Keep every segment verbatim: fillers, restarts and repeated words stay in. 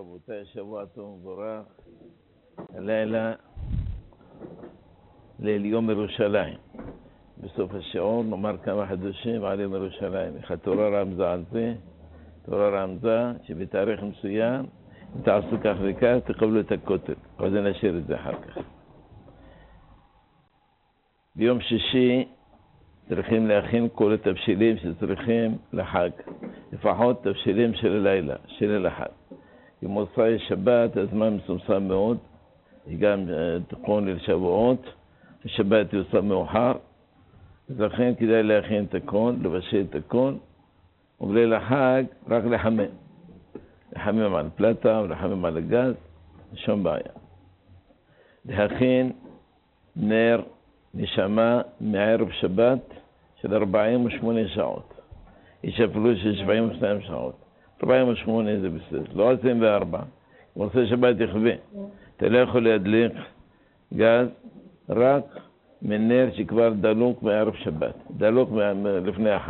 רבותיי, שבוע טוב ומבורך. הלילה ליל יום ירושלים. בסוף השיעור נאמר כמה חידושים על יום ירושלים. התורה רמזה על זה, תורה רמזה שבתאריך מסוים אם תעשו כך וכך תקבלו את הכותל. אבל נשאיר את זה אחר כך. ביום שישי צריכים להכין כל התבשילים שצריכים לחג, לפחות תבשילים של הלילה, של החג. במוצאי שבת הזמן מסומסם מאוד, גם תיקון לשבועות, השבת יוצא מאוחר, אז לכן כדאי להכין את הכל, לבשל את הכל, ובליל החג רק לחמם. לחמם על פלטה ולחמם על הגז, שום בעיה. להכין נר נשמה מערב שבת של ארבעים ושמונה שעות. יש אפילו של שבעים ושתיים שעות. ארבעים ושמונה זה בסדר, לא עשרים וארבע. מוצאי שבת יחווה. אתה לא יכול להדליק גז רק מנר שכבר דלוק מערב שבת. דלוק לפני החג.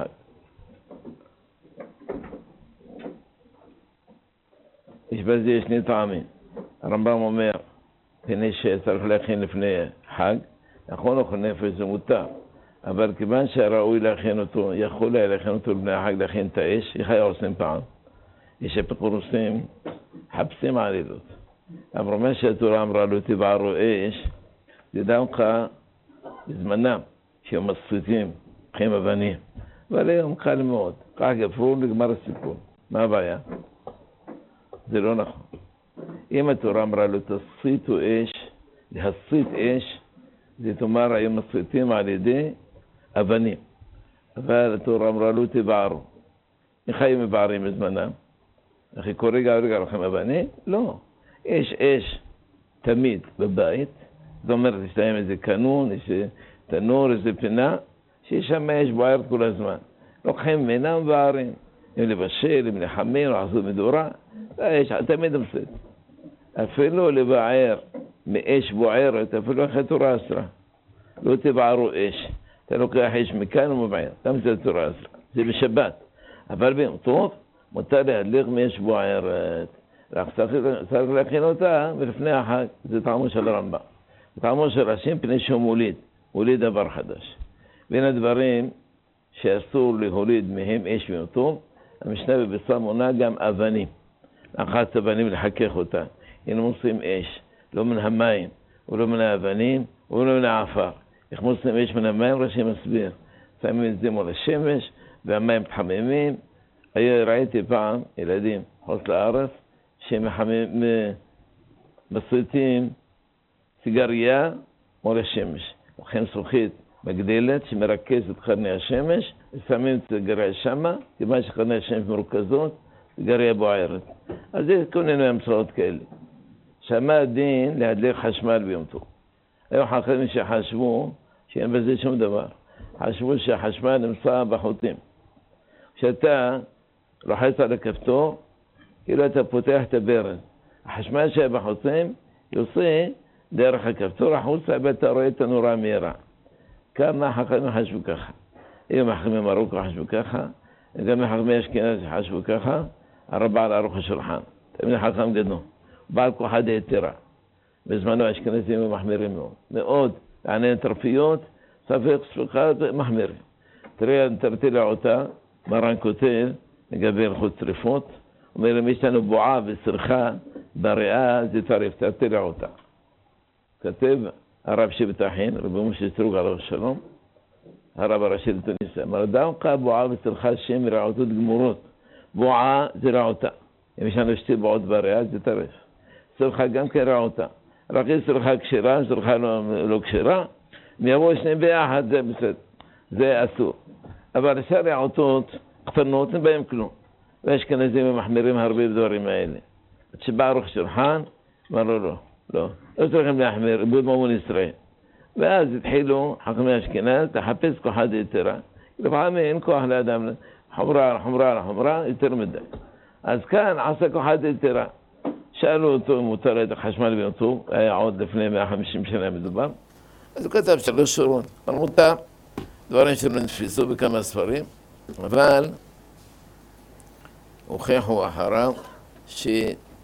יש בזה שני טעמים. הרמב"ם אומר, פני שצריך להכין לפני חג, נכון או נפש זה מותר, אבל כיוון שהראוי להכין אותו, יכול היה להכין אותו לפני החג, להכין את האש, איך היה עושים פעם? יש אפיקורוסים, חפשים עלילות. אבל מה שהתורה אמרה לו, תבערו אש, זה דווקא בזמנם, שהם מספיקים, חיים אבנים. אבל היום קל מאוד, כך גפור לגמר הסיפור. מה הבעיה? זה לא נכון. אם התורה אמרה לו, תסיתו אש, להסית אש, זאת אומרת, היו מסריטים על ידי אבנים. אבל התורה אמרה לו, תבערו. איך היו מבערים בזמנם? אחי, כל רגע רגע לכם אבנים? לא. יש אש תמיד בבית. זאת אומרת, יש להם איזה קנון, יש תנור, איזה פינה, שיש שם אש בוערת כל הזמן. לוקחים ממנה מבערים. אם לבשל, אם לחמם, לעשות מדורה, האש תמיד מסריט. אפילו לבער מאש בוערת, אפילו אחרי תורה עשרה. לא תבערו אש. אתה לוקח אש מכאן ומבער. גם זה תורה עשרה. זה בשבת. אבל ביום טוב, מותר להדליק מאש בוערת. רק צריך להכין אותה ולפני החג. זה טעמו של הרמב"ם. טעמו של ראשים פני שהוא מוליד. מוליד דבר חדש. בין הדברים שאסור להוליד מהם אש ביום טוב, המשנה בבשר מונה גם אבנים. אחת אבנים לחכך אותה. הנה מוצאים אש. לא מן המים, ולא מן האבנים, ולא מן העפר. איך מוצאים אש מן המים? רש"י מסביר. שמים את זה מול השמש, והמים מתחממים. ראיתי פעם ילדים חוץ לארץ, שמסריטים סיגריה מול השמש. לוקחים זכוכית מגדלת שמרכזת את קרני השמש, ושמים את הסיגריה שמה, כיוון שקרני השמש מרוכזות, סיגריה בוערת. אז זה כל מיני המצאות כאלה. שמה דין להדליק חשמל ביום טוב. היום חכמים שחשבו שאין בזה שום דבר. חשבו שהחשמל נמצא בחוטים. כשאתה לוחץ על הכפתור, כאילו אתה פותח את הברז. החשמל שהיה בחוטים יוצא דרך הכפתור החוצה, ואתה רואה את הנורה המהירה. כמה חכמים חשבו ככה. היום חכמים מרוקו חשבו ככה, גם חכמי אשכנז חשבו ככה, הרבה על ארוך השולחן. תמיד חכם גדול. בעל כוחה דהיתרה. בזמנו האשכנזים הם מחמירים מאוד. מאוד. לעניין תרפיות, ספק ספקה מחמירים. תראה, תרתי לעותה, מרן כותב, לגבי הלכות שריפות, אומר להם, יש לנו בועה וסרחה בריאה, זה טרף, תרתי לעותה. כתב הרב שבתחין, רבי משה סטרוג עליו שלום, הרב הראשי לתוניסיה, אמר, דווקא בועה וסרחה שם רעותות גמורות. בועה זה רעותה. אם יש לנו שתי בועות בריאה, זה טרף. סרחה גם כן רעותה. רק יש סרחה כשרה, סרחה לא, לא כשרה, מיבוא שניהם ביחד, זה בסדר. זה אסור. אבל שאר רעותות קטנות, אין בהם כלום. והאשכנזים ומחמירים הרבה בדברים האלה. עד שבא ארוך שולחן, אמר לו לא, לא. לא צריכים להחמיר, עיבוד ממון ישראל. ואז התחילו חכמי אשכנז לחפש כוחה דהיתרה. לפעמים אין כוח לאדם, חומרה, חומרה, חומרה, יותר מדי. אז כאן עשה כוחה דהיתרה. שאלו אותו אם מותר להדליק חשמל ביום טוב, היה עוד לפני מאה וחמישים שנה מדובר. אז הוא כתב שלוש שורות, אבל מותר, דברים שלא נתפסו בכמה ספרים, אבל הוכיחו אחריו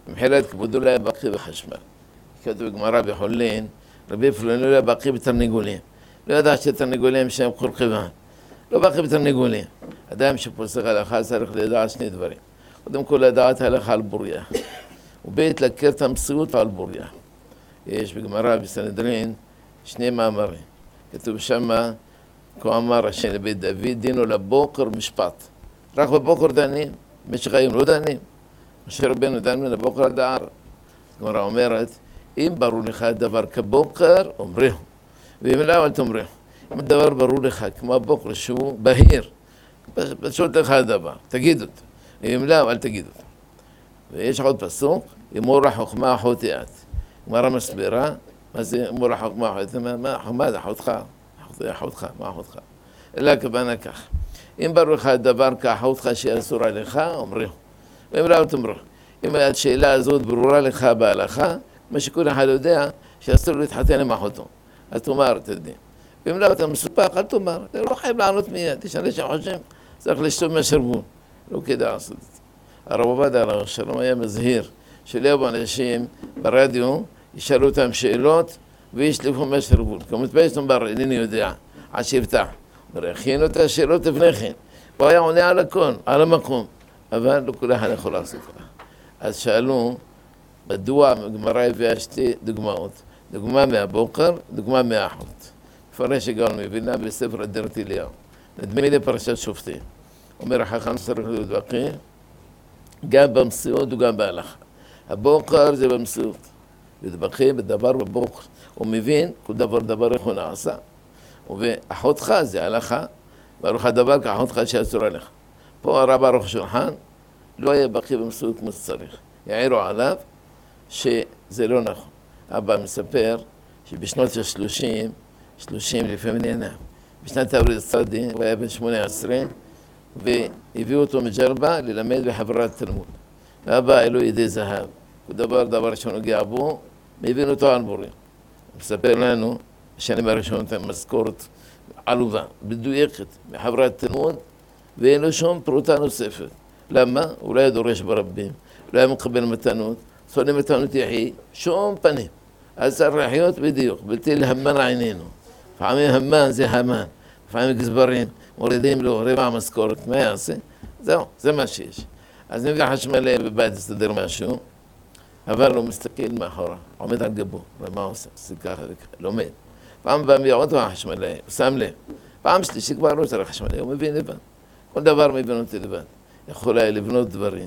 מבחינת כבודו לא היה בקיא בחשמל. כתוב בגמרא בחולין, רבי פלוני לא היה בקיא בתרנגולים. לא ידע שתרנגולים שהם חורחבן. לא בקיא בתרנגולים. אדם שפוסק הלכה צריך לדעת שני דברים. קודם כל לדעת הלכה על בוריה. ובית להכיר את המציאות על בוריה. יש בגמרא בסנהדרין שני מאמרים. כתוב שמה, כה אמר השם לבית דוד, דינו לבוקר משפט. רק בבוקר דנים, במשך היום לא דנים. משה רבנו דן מן הבוקר עד הערב. הגמרא אומרת, אם ברור לך דבר כבוקר, אומריהו. ואם לא, אל תאמריהו. אם הדבר ברור לך כמו הבוקר שהוא בהיר, פשוט לך הדבר, תגיד אותו. ואם לא, אל תגיד אותו. ויש עוד פסוק, אמור החוכמה אחותי את. גמרא מסבירה, מה זה אמור החוכמה אחותי? מה זה אחותך? אחותך, מה אחותך? אלא הכוונה כך. אם ברור לך הדבר כאחותך שאסור עליך, אומריהו. ואם לא, אל תאמריהו. אם השאלה הזאת ברורה לך בהלכה, מה שכל אחד יודע שאסור להתחתן עם אחותו. אז תאמר, תדעים. ואם לא, אתה מסופק, אל תאמר. אתה לא חייב לענות מיד. יש אנשים שחושבים, צריך לשתות מהשרוול. לא כדאי לעשות את זה. הרב עובדיה עליו השלום היה מזהיר, שלא יבואו אנשים ברדיו, ישאלו אותם שאלות וישלפו מהשרוול. כמו מתבייש לומר, אינני יודע, עד שיפתח. הכינו את השאלות לפני כן. הוא היה עונה על הכל, על המקום. אבל לא כל אחד יכול לעשות כך. אז שאלו, מדוע גמרא הביאה שתי דוגמאות. דוגמה מהבוקר, דוגמה מהאחות. מפרש הגאון מווילנה בספר אדרת אליהו. נדמה לי פרשת שופטים. אומר החכם צריך להיות בקיא, גם במציאות וגם בהלכה. הבוקר זה במציאות. להיות בקיא בדבר בבוקר. הוא מבין כל דבר דבר איך הוא נעשה. ואחותך זה הלכה, ברוך הדבר כאחותך שאסור עליך. פה הרב ערוך שולחן לא היה בקיא במציאות כמו שצריך. יעירו עליו שזה לא נכון. אבא מספר שבשנות ה-שלושים, שלושים לפעמים נהנה, בשנת העברית הצדי, הוא היה בן שמונה עשרה, והביאו אותו מג'רבה ללמד בחברת תלמוד. ואבא היה לו ידי זהב. הוא דבר דבר שנוגע בו, מבין אותו על בורים. הוא מספר לנו, בשנים הראשונות עם משכורת עלובה, מדויקת, בחברת תלמוד, ואין לו שום פרוטה נוספת. למה? הוא לא היה דורש ברבים, לא היה מקבל מתנות, שונא מתנות יחי, שום פנים. אז צריך לחיות בדיוק, בלתי להמן עינינו. לפעמים המן זה המן, לפעמים גזברים, מורידים לו רבע משכורת, מה יעשה? זהו, זה מה שיש. אז נביא חשמלי בבית לסתדר משהו, אבל הוא מסתכל מאחורה, עומד על גבו, ומה הוא עושה? עושה ככה וככה, לומד. פעם בא מביא עוד חשמלי, הוא שם לב. פעם שלישי כבר לא צריך חשמלי, הוא מבין לבד. כל דבר מבין אותי לבד. יכול היה לבנות דברים,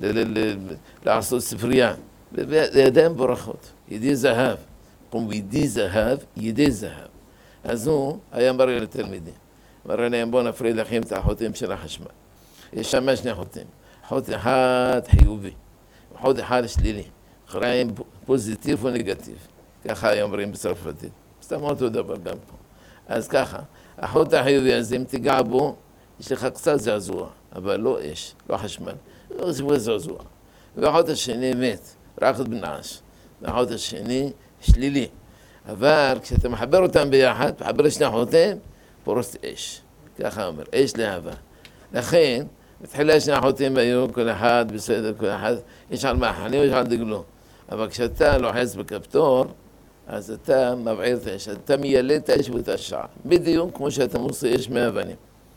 לעשות ספרייה, לידיים בורכות, ידי זהב. קום ידי זהב, ידי זהב. אז הוא היה מראה לתלמידים. מראה להם בואו נפריד לכם את האחותים של החשמל. יש שם שני אחותים. אחות אחד חיובי, אחות אחד שלילי. חראים פוזיטיב ונגטיב. ככה היו אומרים בצרפתית. סתם אותו דבר גם פה. אז ככה, אחות החיובי הזה, אם תיגע בו, יש לך קצת זעזוע, אבל לא אש, לא חשמל. לא זבוי זעזוע. ואחות השני מת, רק בנעש. ואחות השני שלילי. אבל כשאתה מחבר אותם ביחד, מחבר שני אחותיהם, פורס אש. ככה אומר, אש לאהבה. לכן, בתחילה שני אחותים היו, כל אחד בסדר, כל אחד, יש על מאחני או יש על דגלו. אבל כשאתה לוחץ בכפתור, אז אתה מבעיר את האש, אתה מיילד את האש ואת השעה. בדיוק כמו שאתה מוציא אש מהאבנים.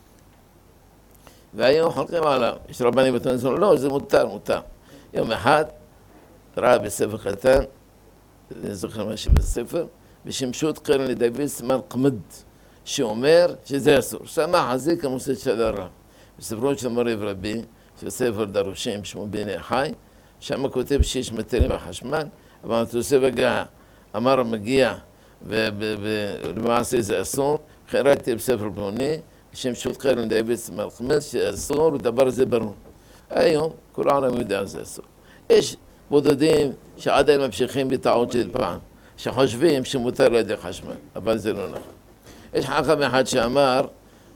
והיום חולקים עליו, יש רבנים בתוניסון, לא, זה מותר, מותר. יום אחד, ראה בספר קטן, אני זוכר משהו בספר, בשמשות קרן לדוד סימן קמד, שאומר שזה אסור. שמע חזיק המוסד של הרב. בספרות של מורי ורבי, של ספר דרושים, שמו בני חי, שם כותב שיש מתרים בחשמל, אבל תוסף הגעה, אמר מגיע, ולמעשה זה אסור, קראתי בספר פלוני, בשמשות קרן לדוד סימן קמד, שאסור, ודבר זה ברור. היום, כל העולם יודע זה אסור. יש בודדים שעדיין ממשיכים בטעות של פעם, שחושבים שמותר לידי חשמל, אבל זה לא נכון. יש חכם אחד שאמר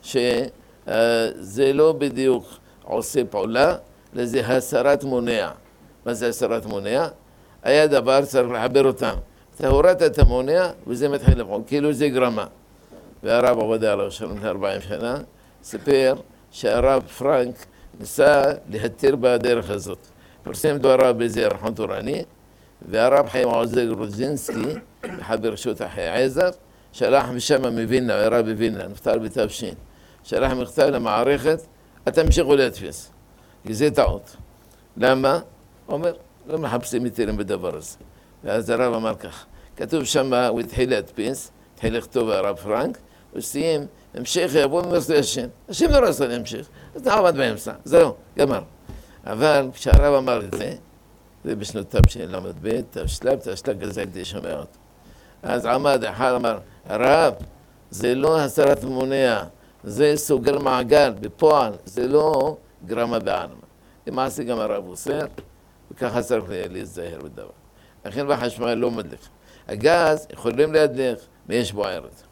שזה לא בדיוק עושה פעולה, לזה הסרת מונע. מה זה הסרת מונע? היה דבר צריך לחבר אותם. אתה הורדת את המונע וזה מתחיל לפעול, כאילו זה גרמה. והרב עובדיה עליו שלום ארבעים שנה, סיפר שהרב פרנק ניסה להתיר בדרך הזאת. פרסם דבריו באיזה ירחון תורני, והרב חיים עוזר גרוזינסקי, אחד ברשות העזר, שלח משם מווילנה, הרב בווילנה, נפטר בתש"ן, שלח מכתב למערכת, אתם תמשיכו להדפיס, כי זה טעות. למה? הוא אומר, לא מחפשים היתרים בדבר הזה. ואז הרב אמר כך, כתוב שם, הוא התחיל להדפיס, התחיל לכתוב הרב פרנק, הוא סיים, המשך יבוא ממרסי השם. השם לא רצה להמשיך, אז נעמד באמצע, זהו, גמר. אבל כשהרב אמר את זה, זה בשנותיו של למד ב', תשלב, תשלב, כזה הייתי שומע אותו. אז עמד אחד אמר, הרב, זה לא הסרת מונע, זה סוגר מעגל, בפועל, זה לא גרמה בעלמא. למעשה גם הרב אוסר, וככה צריך להיזהר בדבר. לכן בחשמל לא מדליק. הגז יכולים להדליק, ויש בוערת.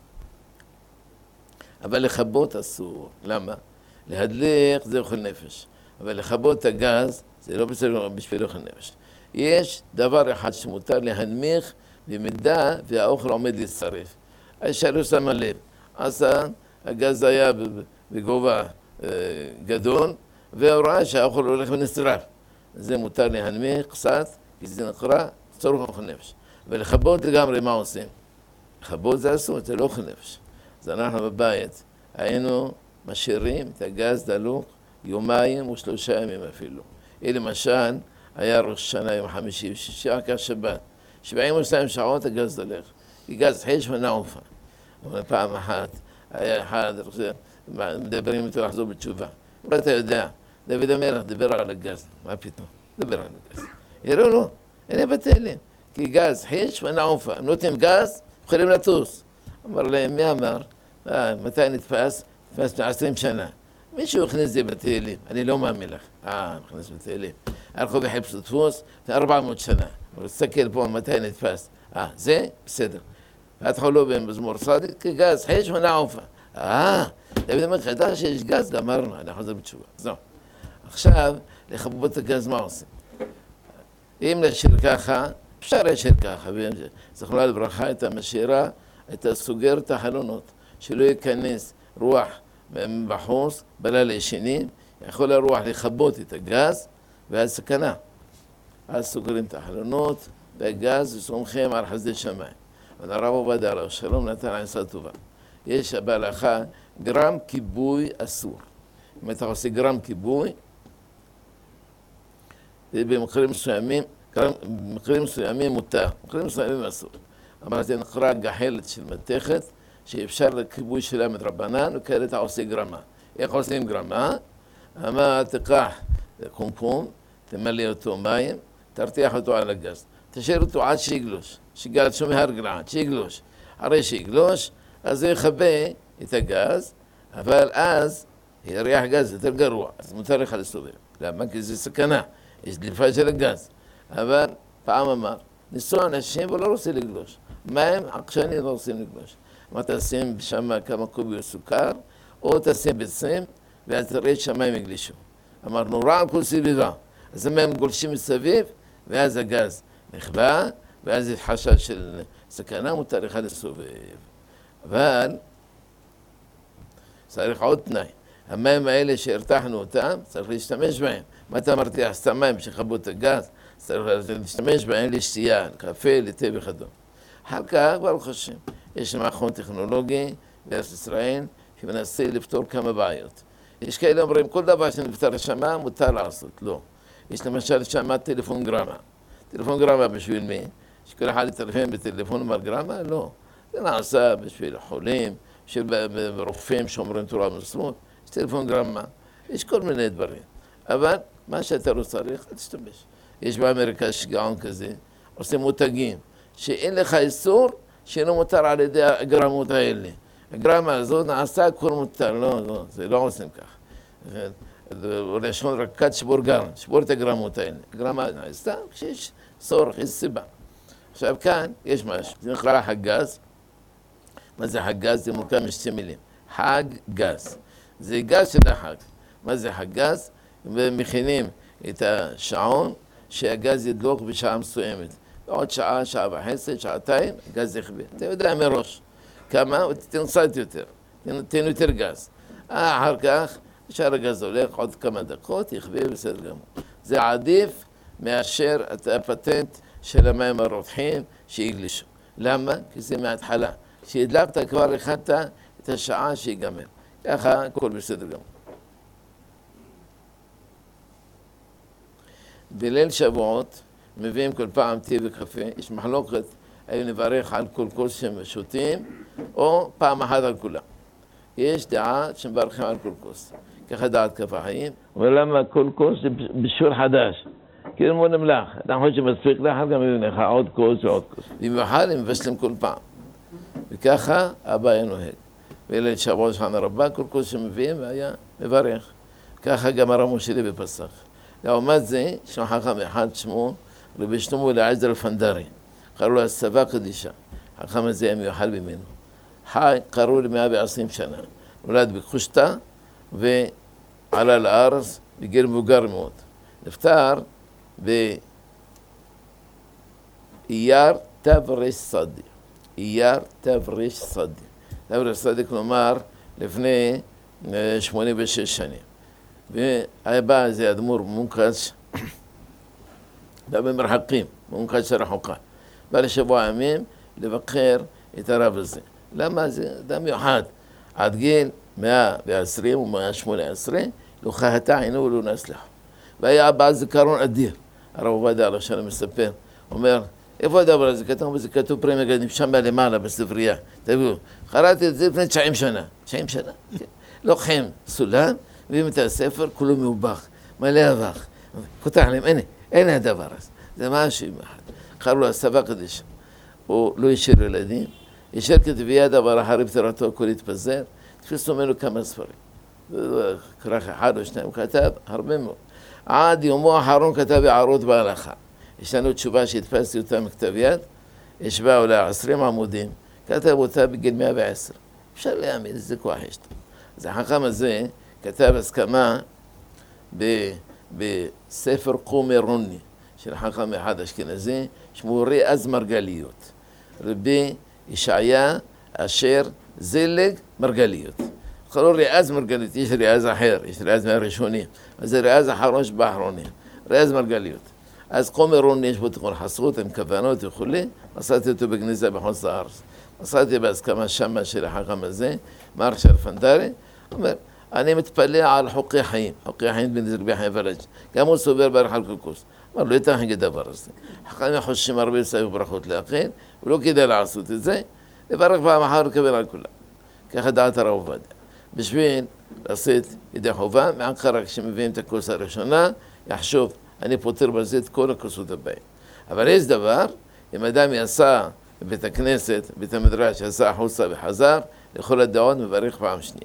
אבל לכבות אסור. למה? להדליק זה אוכל נפש. אבל לכבות הגז זה לא בסדר בשביל אוכל נפש. יש דבר אחד שמותר להנמיך במידה והאוכל עומד להצטרף. האישה לא שמה לב. אז הגז היה בגובה גדול, והוא ראה שהאוכל הולך ונשרף. זה מותר להנמיך קצת, כי זה נקרא צורך אוכל נפש. ולכבות לגמרי מה עושים? לכבות זה אסור, זה לא אוכל נפש. אז אנחנו בבית היינו משאירים את הגז דלוק יומיים ושלושה ימים אפילו. היא למשל היה ראש שנה יום חמישי ושישי, כך שבת. שבעים ושתיים שעות הגז דלק. כי גז חיש ונעופה. אבל פעם אחת היה אחד, מדברים איתו לחזור בתשובה. אבל אתה יודע, דוד המלך דיבר על הגז. מה פתאום? דיבר על הגז. יראו לו, הנה בתהילים. כי גז חיש ונעופה. הם נותנים גז, יכולים לטוס. אמר להם, מי אמר? אה, מתי נתפס? נתפס עשרים שנה. מישהו הכניס זה בתהילים, אני לא מאמין לך. אה, נכנס בתהילים. הלכו וחיפשו דפוס, ארבע מאות שנה. הוא תסתכל פה מתי נתפס. אה, זה? בסדר. התחילו במזמור צדיק, כי גז חיש ונעופה. אה, דוד אומר, ידע שיש גז, גמרנו, אני חוזר בתשובה. זהו. עכשיו, לכבות הגז מה עושים? אם נשאיר ככה, אפשר להשאיר ככה, זכרונו לברכה את המשאירה, את הסוגר את החלונות, שלא ייכנס רוח בחוץ, בלילה ישנים, יכול הרוח לכבות את הגז, ואז סכנה. אז סוגרים את החלונות, והגז וסומכים על חסדי שמיים. אבל הרב עובדיה עליו שלום נתן עצה טובה. יש בהלכה גרם כיבוי אסור. אם אתה עושה גרם כיבוי, במקרים מסוימים, במקרים מסוימים מותר, במקרים מסוימים אסור. אבל זה נקרא גחלת של מתכת, שאפשר לכיבוי שלה מדרבנן, וכאלה אתה עושה גרמה. איך עושים גרמה? אמה תיקח קומקום, תמלא אותו מים, תרתיח אותו על הגז. תשאיר אותו עד שיגלוש, שגלת שום הרגלה, עד שיגלוש. הרי שיגלוש, אז זה יכבה את הגז, אבל אז יריח גז יותר גרוע, אז מותר לך לסובב. למה? כי זה סכנה, יש דליפה של הגז. אבל פעם אמר, ניסו אנשים ולא רוצים לגלוש. מים עקשנים לא רוצים לגלוש. מה תשים שם כמה קוביות סוכר, או תשים ביצים, ואז תראה שהמים יגלישו. אמר, נורא על כל סביבה. אז המים גולשים מסביב, ואז הגז נכבה, ואז יש חשש של סכנה, מותר לך לסובב. אבל צריך עוד תנאי. המים האלה שהרתחנו אותם, צריך להשתמש בהם. מה אתה מרתיח? סתם מים שכבו את הגז, צריך להשתמש בהם לשתייה, קפה, לתה וכדומה. אחר כך, ברוך השם, יש מכון טכנולוגי בארץ ישראל שמנסה לפתור כמה בעיות. יש כאלה אומרים, כל דבר שנפתר שמה מותר לעשות, לא. יש למשל שמה טלפון גרמה. טלפון גרמה בשביל מי? שכל אחד יטלפן בטלפון אומר גרמה? לא. זה נעשה בשביל חולים, בשביל רופאים שאומרים תורה ומסורת. יש טלפון גרמה, יש כל מיני דברים. אבל מה שאתה לא צריך, תשתמש. יש באמריקה שגעון כזה, עושים מותגים, שאין לך איסור שאינו מותר על ידי הגרמות האלה. הגרמה הזאת נעשה הכל מותר, לא, לא, זה לא עושים כך. יש רק קט שבור גרם, שבור את הגרמות האלה. הגרמה נעשה כשיש צורך, יש סיבה. עכשיו כאן יש משהו, זה נקרא חג גז. מה זה חג גז? זה מורכב משתי מילים. חג גז. זה גז של החג. מה זה חג גז? ומכינים את השעון שהגז ידלוק בשעה מסוימת. עוד שעה, שעה וחצי, שעתיים, גז יכבה. אתה יודע מראש כמה, ותתן קצת יותר, תתן יותר גז. אחר כך, שאר הגז הולך עוד כמה דקות, יכבה בסדר גמור. זה עדיף מאשר את הפטנט של המים הרותחים שיגלישו. למה? כי זה מההתחלה. כשהדלקת כבר הכנת את השעה שיגמר. ככה הכל בסדר גמור. בליל שבועות מביאים כל פעם תה וקפה, יש מחלוקת, האם נברך על כל כוס ששותים, או פעם אחת על כולם. יש דעה שמברכים על כל כוס, ככה דעת כף החיים. ולמה כל כוס זה בישול חדש? כאילו מאוד נמלח, אתה חושב שמספיק לך, גם מביאים לך עוד כוס ועוד כוס. במיוחד הם מבשלים כל פעם. וככה אבא היה נוהג. בליל שבועות שולחן הרבה, כל כוס שמביאים והיה מברך. ככה גם הרמו שלי בפסח. לעומת זה, יש חכם אחד שמו, רבי שלמה אליעזר אלפנדרי. קראו לו הסבה קדישה. החכם הזה היה מיוחד ממנו. חי, קראו למאה ועשרים שנה. נולד בקושטא ועלה לארץ בגיל מבוגר מאוד. נפטר באייר תר"ש סדי. אייר תר"ש סדי. תר"ש סדי כלומר לפני שמונים ושש שנים. והיה בא איזה אדמו"ר מונקש, בא במרחקים, מונקש רחוקה. בא לשבוע ימים לבקר את הרב הזה. למה? זה אדם מיוחד. עד גיל מאה ועשרים או מאה שמונה עשרה, לא חהתה עינו ולא נסלח. והיה בעל זיכרון אדיר. הרב עובדיה עליו שלום מספר, אומר, איפה הדבר הזה? כתוב, זה כתוב פרי מגדים, שם למעלה בספרייה. תביאו, קראתי את זה לפני תשעים שנה. תשעים שנה. לוקחים סולם, מביאים את הספר, כולו מאובך, מלא אבך. פותח להם, הנה, הנה הדבר הזה. זה משהו אחד. קראו לו הסבה קדישה. הוא לא השאיר ילדים, השאיר כתביעה דבר אחרי פטירתו, הכל התפזר, תפסו ממנו כמה ספרים. כרך אחד או שניים, הוא כתב הרבה מאוד. עד יומו האחרון כתב הערות בהלכה. יש לנו תשובה שהתפסתי אותה מכתב יד, יש בה אולי עשרים עמודים, כתב אותה בגיל מאה ועשר. אפשר להאמין, איזה כוח יש לו. אז החכם הזה כתב הסכמה בספר קומי רוני, של חכם אחד אשכנזי, שמו רז מרגליות. רבי ישעיה אשר זלג מרגליות. קראו רז מרגליות, יש רז אחר, יש רז מהראשונים, אז זה רז אחרון שבאחרונים, רז מרגליות. אז קומי רוני יש בו תיקון חסרות, עם כוונות וכולי, מצאתי אותו בגניזה בחוץ לארץ. מצאתי בהסכמה שמה של החכם הזה, מרשל פנדרי, אומר, אני מתפלא על חוקי חיים, חוקי חיים בן רבי חיים פלאג', גם הוא סובר בערך על קוקוס. אמר, לא ייתכן כדבר הזה. חכמים חוששים הרבה סביב ברכות לאחר, ולא כדאי לעשות את זה, לברך פעם אחר ולקבל על כולם. ככה דעת הרב עובדיה. בשביל לעשות ידי חובה, מעקר רק כשמביאים את הכוס הראשונה, יחשוב, אני פותר בזה את כל הכוסות הבאים. אבל יש דבר, אם אדם יעשה בבית הכנסת, בית המדרש, יעשה החוצה וחזר, לכל הדעות מברך פעם שנייה.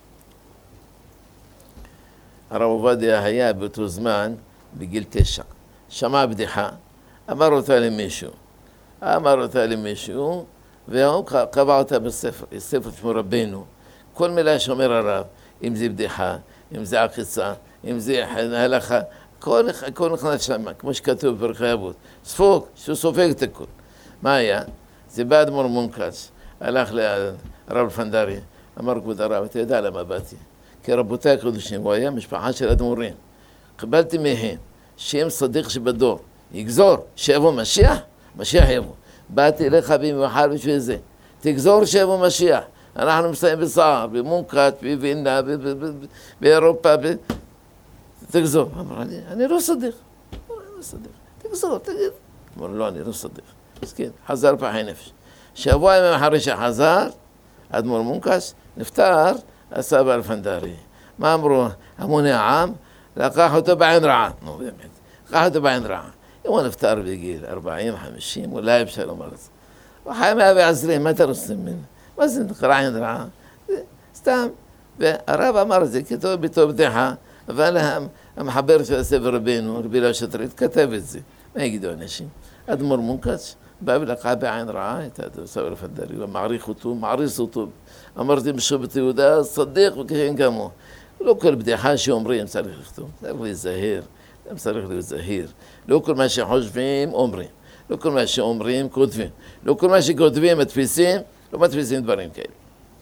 הרב עובדיה היה באותו זמן בגיל תשע. שמע בדיחה, אמר אותה למישהו. אמר אותה למישהו, והוא קבע אותה בספר, ספר שמו רבנו. כל מילה שאומר הרב, אם זה בדיחה, אם זה עקיצה, אם זה הלכה, הכל נכנס שם, כמו שכתוב בפרקי אבות. ספוג, שהוא סופג את הכל. מה היה? זה בא אדמו"ר מונקש, הלך לרב פנדרי, אמר כבוד הרב, אתה יודע למה באתי? כי רבותיי הקדושים, הוא היה משפחה של אדמו"רים. קיבלתי מהם, שם צדיק שבדור, יגזור, שיבוא משיח, משיח יבוא. באתי אליך במיוחד בשביל זה, תגזור שיבוא משיח. אנחנו מסיים בצער, במונקת, בווינה, באירופה, תגזור. אמר, אני לא צדיק, אני לא צדיק, תגזור, תגיד. אמר, לא, אני לא צדיק. אז כן, חזר פחי נפש. שבוע ימים אחרי שחזר, אדמו"ר מונקש, נפטר, הסבא אלפנדרי. מה אמרו? המוני העם, לקח אותו בעין רעה. נו, באמת. לקח אותו בעין רעה. אם הוא נפטר בגיל ארבעים, חמישים, אולי אפשר לומר את זה. הוא חי מאה ועשרים, מה אתה רוצה ממנו? מה זה נקרא עין רעה? סתם. והרב אמר את זה כתוב בתור בדיחה, אבל המחבר של הספר רבינו, רבי לא שטרית, כתב את זה. מה יגידו אנשים? אדמו"ר מונקש בא ולקח בעין רעה את הסבא אלפנדרי, הוא מעריך אותו, מעריס אותו. אמרתי בשבט יהודה, צדיק וכן כמוהו. לא כל בדיחה שאומרים צריך לכתוב, צריך להיזהר, צריך להיזהר. לא כל מה שחושבים אומרים, לא כל מה שאומרים כותבים, לא כל מה שכותבים מדפיסים, לא מדפיסים דברים כאלה.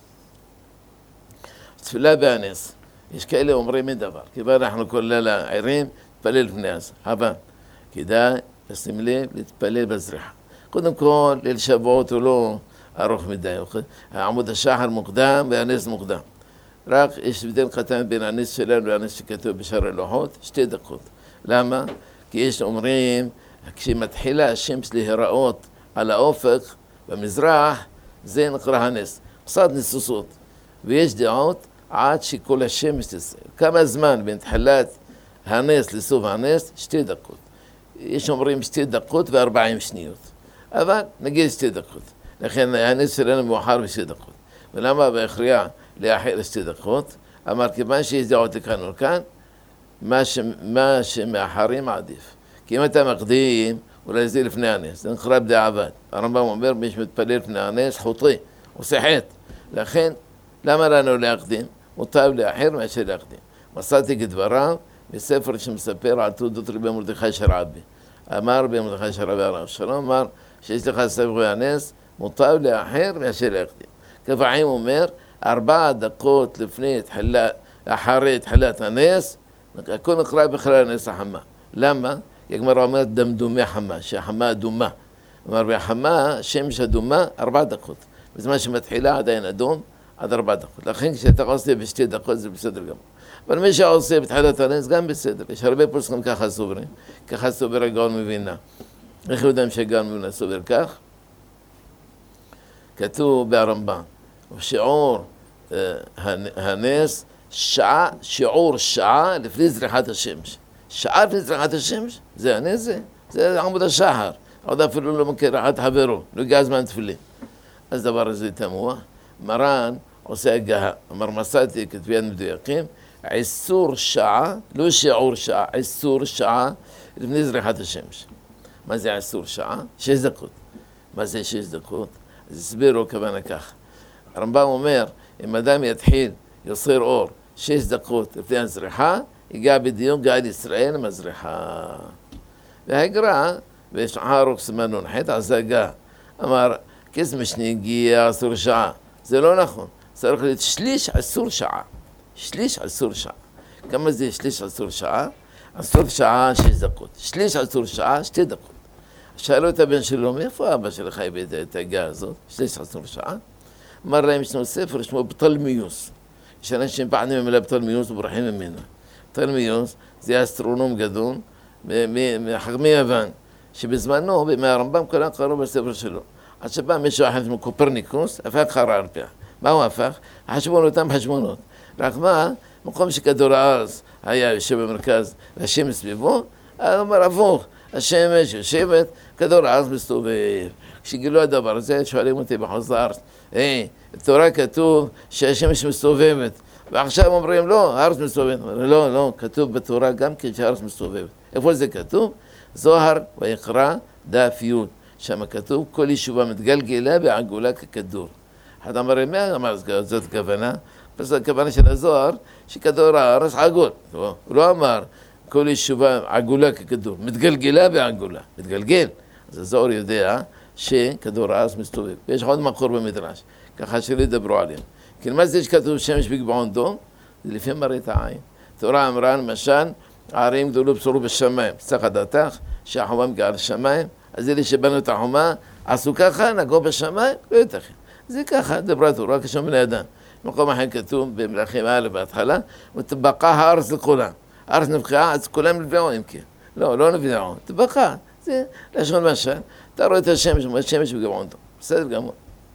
תפילה בהנס, יש כאלה אומרים אין דבר, כי אנחנו כל לילה ערים, תפלל לפני אז, הבא. כדאי לשים לב, להתפלל בזריחה. קודם כל, ליל שבועות הוא לא ארוך מדי. עמוד השחר מוקדם והנס מוקדם. רק יש הבדל קטן בין הנס שלנו לנס שכתוב בשאר הלוחות, שתי דקות. למה? כי יש אומרים, כשמתחילה השמש להיראות על האופק במזרח, זה נקרא הנס. קצת ניסוסות. ויש דעות עד שכל השמש תצא. כמה זמן בין תחילת הנס לסוף הנס? שתי דקות. יש אומרים שתי דקות וארבעים שניות. אבל נגיד שתי דקות. לכן הנס שלנו מאוחר בשתי דקות. ולמה בהכריע לאחר לשתי דקות? אמר, כיוון שיש דעות לכאן ולכאן, מה, ש... מה שמאחרים עדיף. כי אם אתה מקדים, אולי זה לפני הנס. זה נקרא בדיעבד. הרמב"ם אומר, מי שמתפלל לפני הנס, חוטא, עושה חטא. לכן, למה לנו להקדים? מוטב לאחר מאשר להקדים. מצאתי כדבריו בספר שמספר על תעודות רבי מרדכי שרעבי. אמר רבי מרדכי שרעבי עליו השלום, אמר שיש לך ספר הנס, מוטב לאחר מאשר להקדים. כפעמים אומר, ארבע דקות לפני תחילה, אחרי תחילת הנס, הכל נקרא בכלל הנס החמה. למה? הגמרא אומרת דמדומי חמה, שהחמה אדומה. אמר בחמה, שמש אדומה, ארבע דקות. בזמן שמתחילה עדיין אדום, עד ארבע דקות. לכן כשאתה עושה בשתי דקות זה בסדר גמור. אבל מי שעושה בתחילת הנס גם בסדר. יש הרבה פוסקים ככה סוברים. ככה סובר הגאון מווילנה. איך יודעים שהגאון מווילנה סובר כך? כתוב ברמב"ם, שיעור הנס, שעה, שיעור שעה לפני זריחת השמש. שעה לפני זריחת השמש, זה הנס זה. זה עמוד השחר. עוד אפילו לא מכיר אחד חברו. לא הגיע הזמן תפילין. אז דבר הזה תמוה. מרן עושה הגהה. אמר מצאתי כתבי מדויקים, עשור שעה, לא שיעור שעה, עשור שעה לפני זריחת השמש. מה זה עשור שעה? שש דקות. מה זה שש דקות? אז הסבירו כוונה כך. הרמב"ם אומר, אם אדם יתחיל יוסר אור שש דקות לפני הזריחה, יגע בדיון גאל ישראל עם הזריחה. והגר"א, בשעה ארוך סימן נ"ח, עשה הגהה. אמר, כס משני הגיע עשור שעה. זה לא נכון. צריך להיות שליש עשור שעה. שליש עשור שעה. כמה זה שליש עשור שעה? עשור שעה, שש דקות. שליש עשור שעה, שתי דקות. שאלו את הבן שלו, מאיפה אבא שלך הבאת את הגה הזאת? שליש עשור שעה? אמר להם, ישנו ספר שמו פטלמיוס. יש אנשים פעמים במילה פטלמיוס ובורחים ממנו. פטלמיוס זה אסטרונום גדול מחכמי יוון, שבזמנו, בימי הרמב"ם, כולם קראו בספר שלו. עד שבא מישהו אחר כמו קופרניקוס, הפך חרא על פיה. מה הוא הפך? החשבון אותם חשבונות. רק מה? מקום שכדור הארץ היה יושב במרכז והשמש סביבו, הוא אמר הפוך, השמש יושבת, כדור הארץ מסתובב. כשגילו הדבר הזה, שואלים אותי בחוץ לארץ, היי, בתורה כתוב שהשמש מסתובבת, ועכשיו אומרים לא, הארץ מסתובבת. לא, לא, כתוב בתורה גם כן שהארץ מסתובבת. איפה זה כתוב? זוהר ויקרא דף י', שם כתוב כל ישובה מתגלגלה בעגולה ככדור. אחד אמר, מה אמר, זאת כוונה? אז הכוונה של הזוהר, שכדור הארץ עגול. הוא לא אמר, כל ישובה עגולה ככדור, מתגלגלה בעגולה, מתגלגל. אז הזוהר יודע שכדור הארץ מסתובב. ויש עוד מקור במדרש, ככה שלא ידברו עליהם. כי מה זה שכתוב שמש בגבעון דום? זה לפי מראית העין. תורה אמרה, למשל, הערים גדולו בשורו בשמיים. צריך לדעתך שהחומה מגיעה לשמיים, אז אלה שבנו את החומה, עשו ככה, נגעו בשמיים, לא ייתכן. זה ככה, דברה תורה כשם בני אדם. במקום אחר כתוב במלכים א' בהתחלה, ותבקע הארץ לכולם. הארץ נבקעה, אז כולם נבקעו אם כן. לא, לא נבקעו, תבקע. זה לשון משל. אתה רואה את השמש, השמש בגבעון דום. בסדר גמור.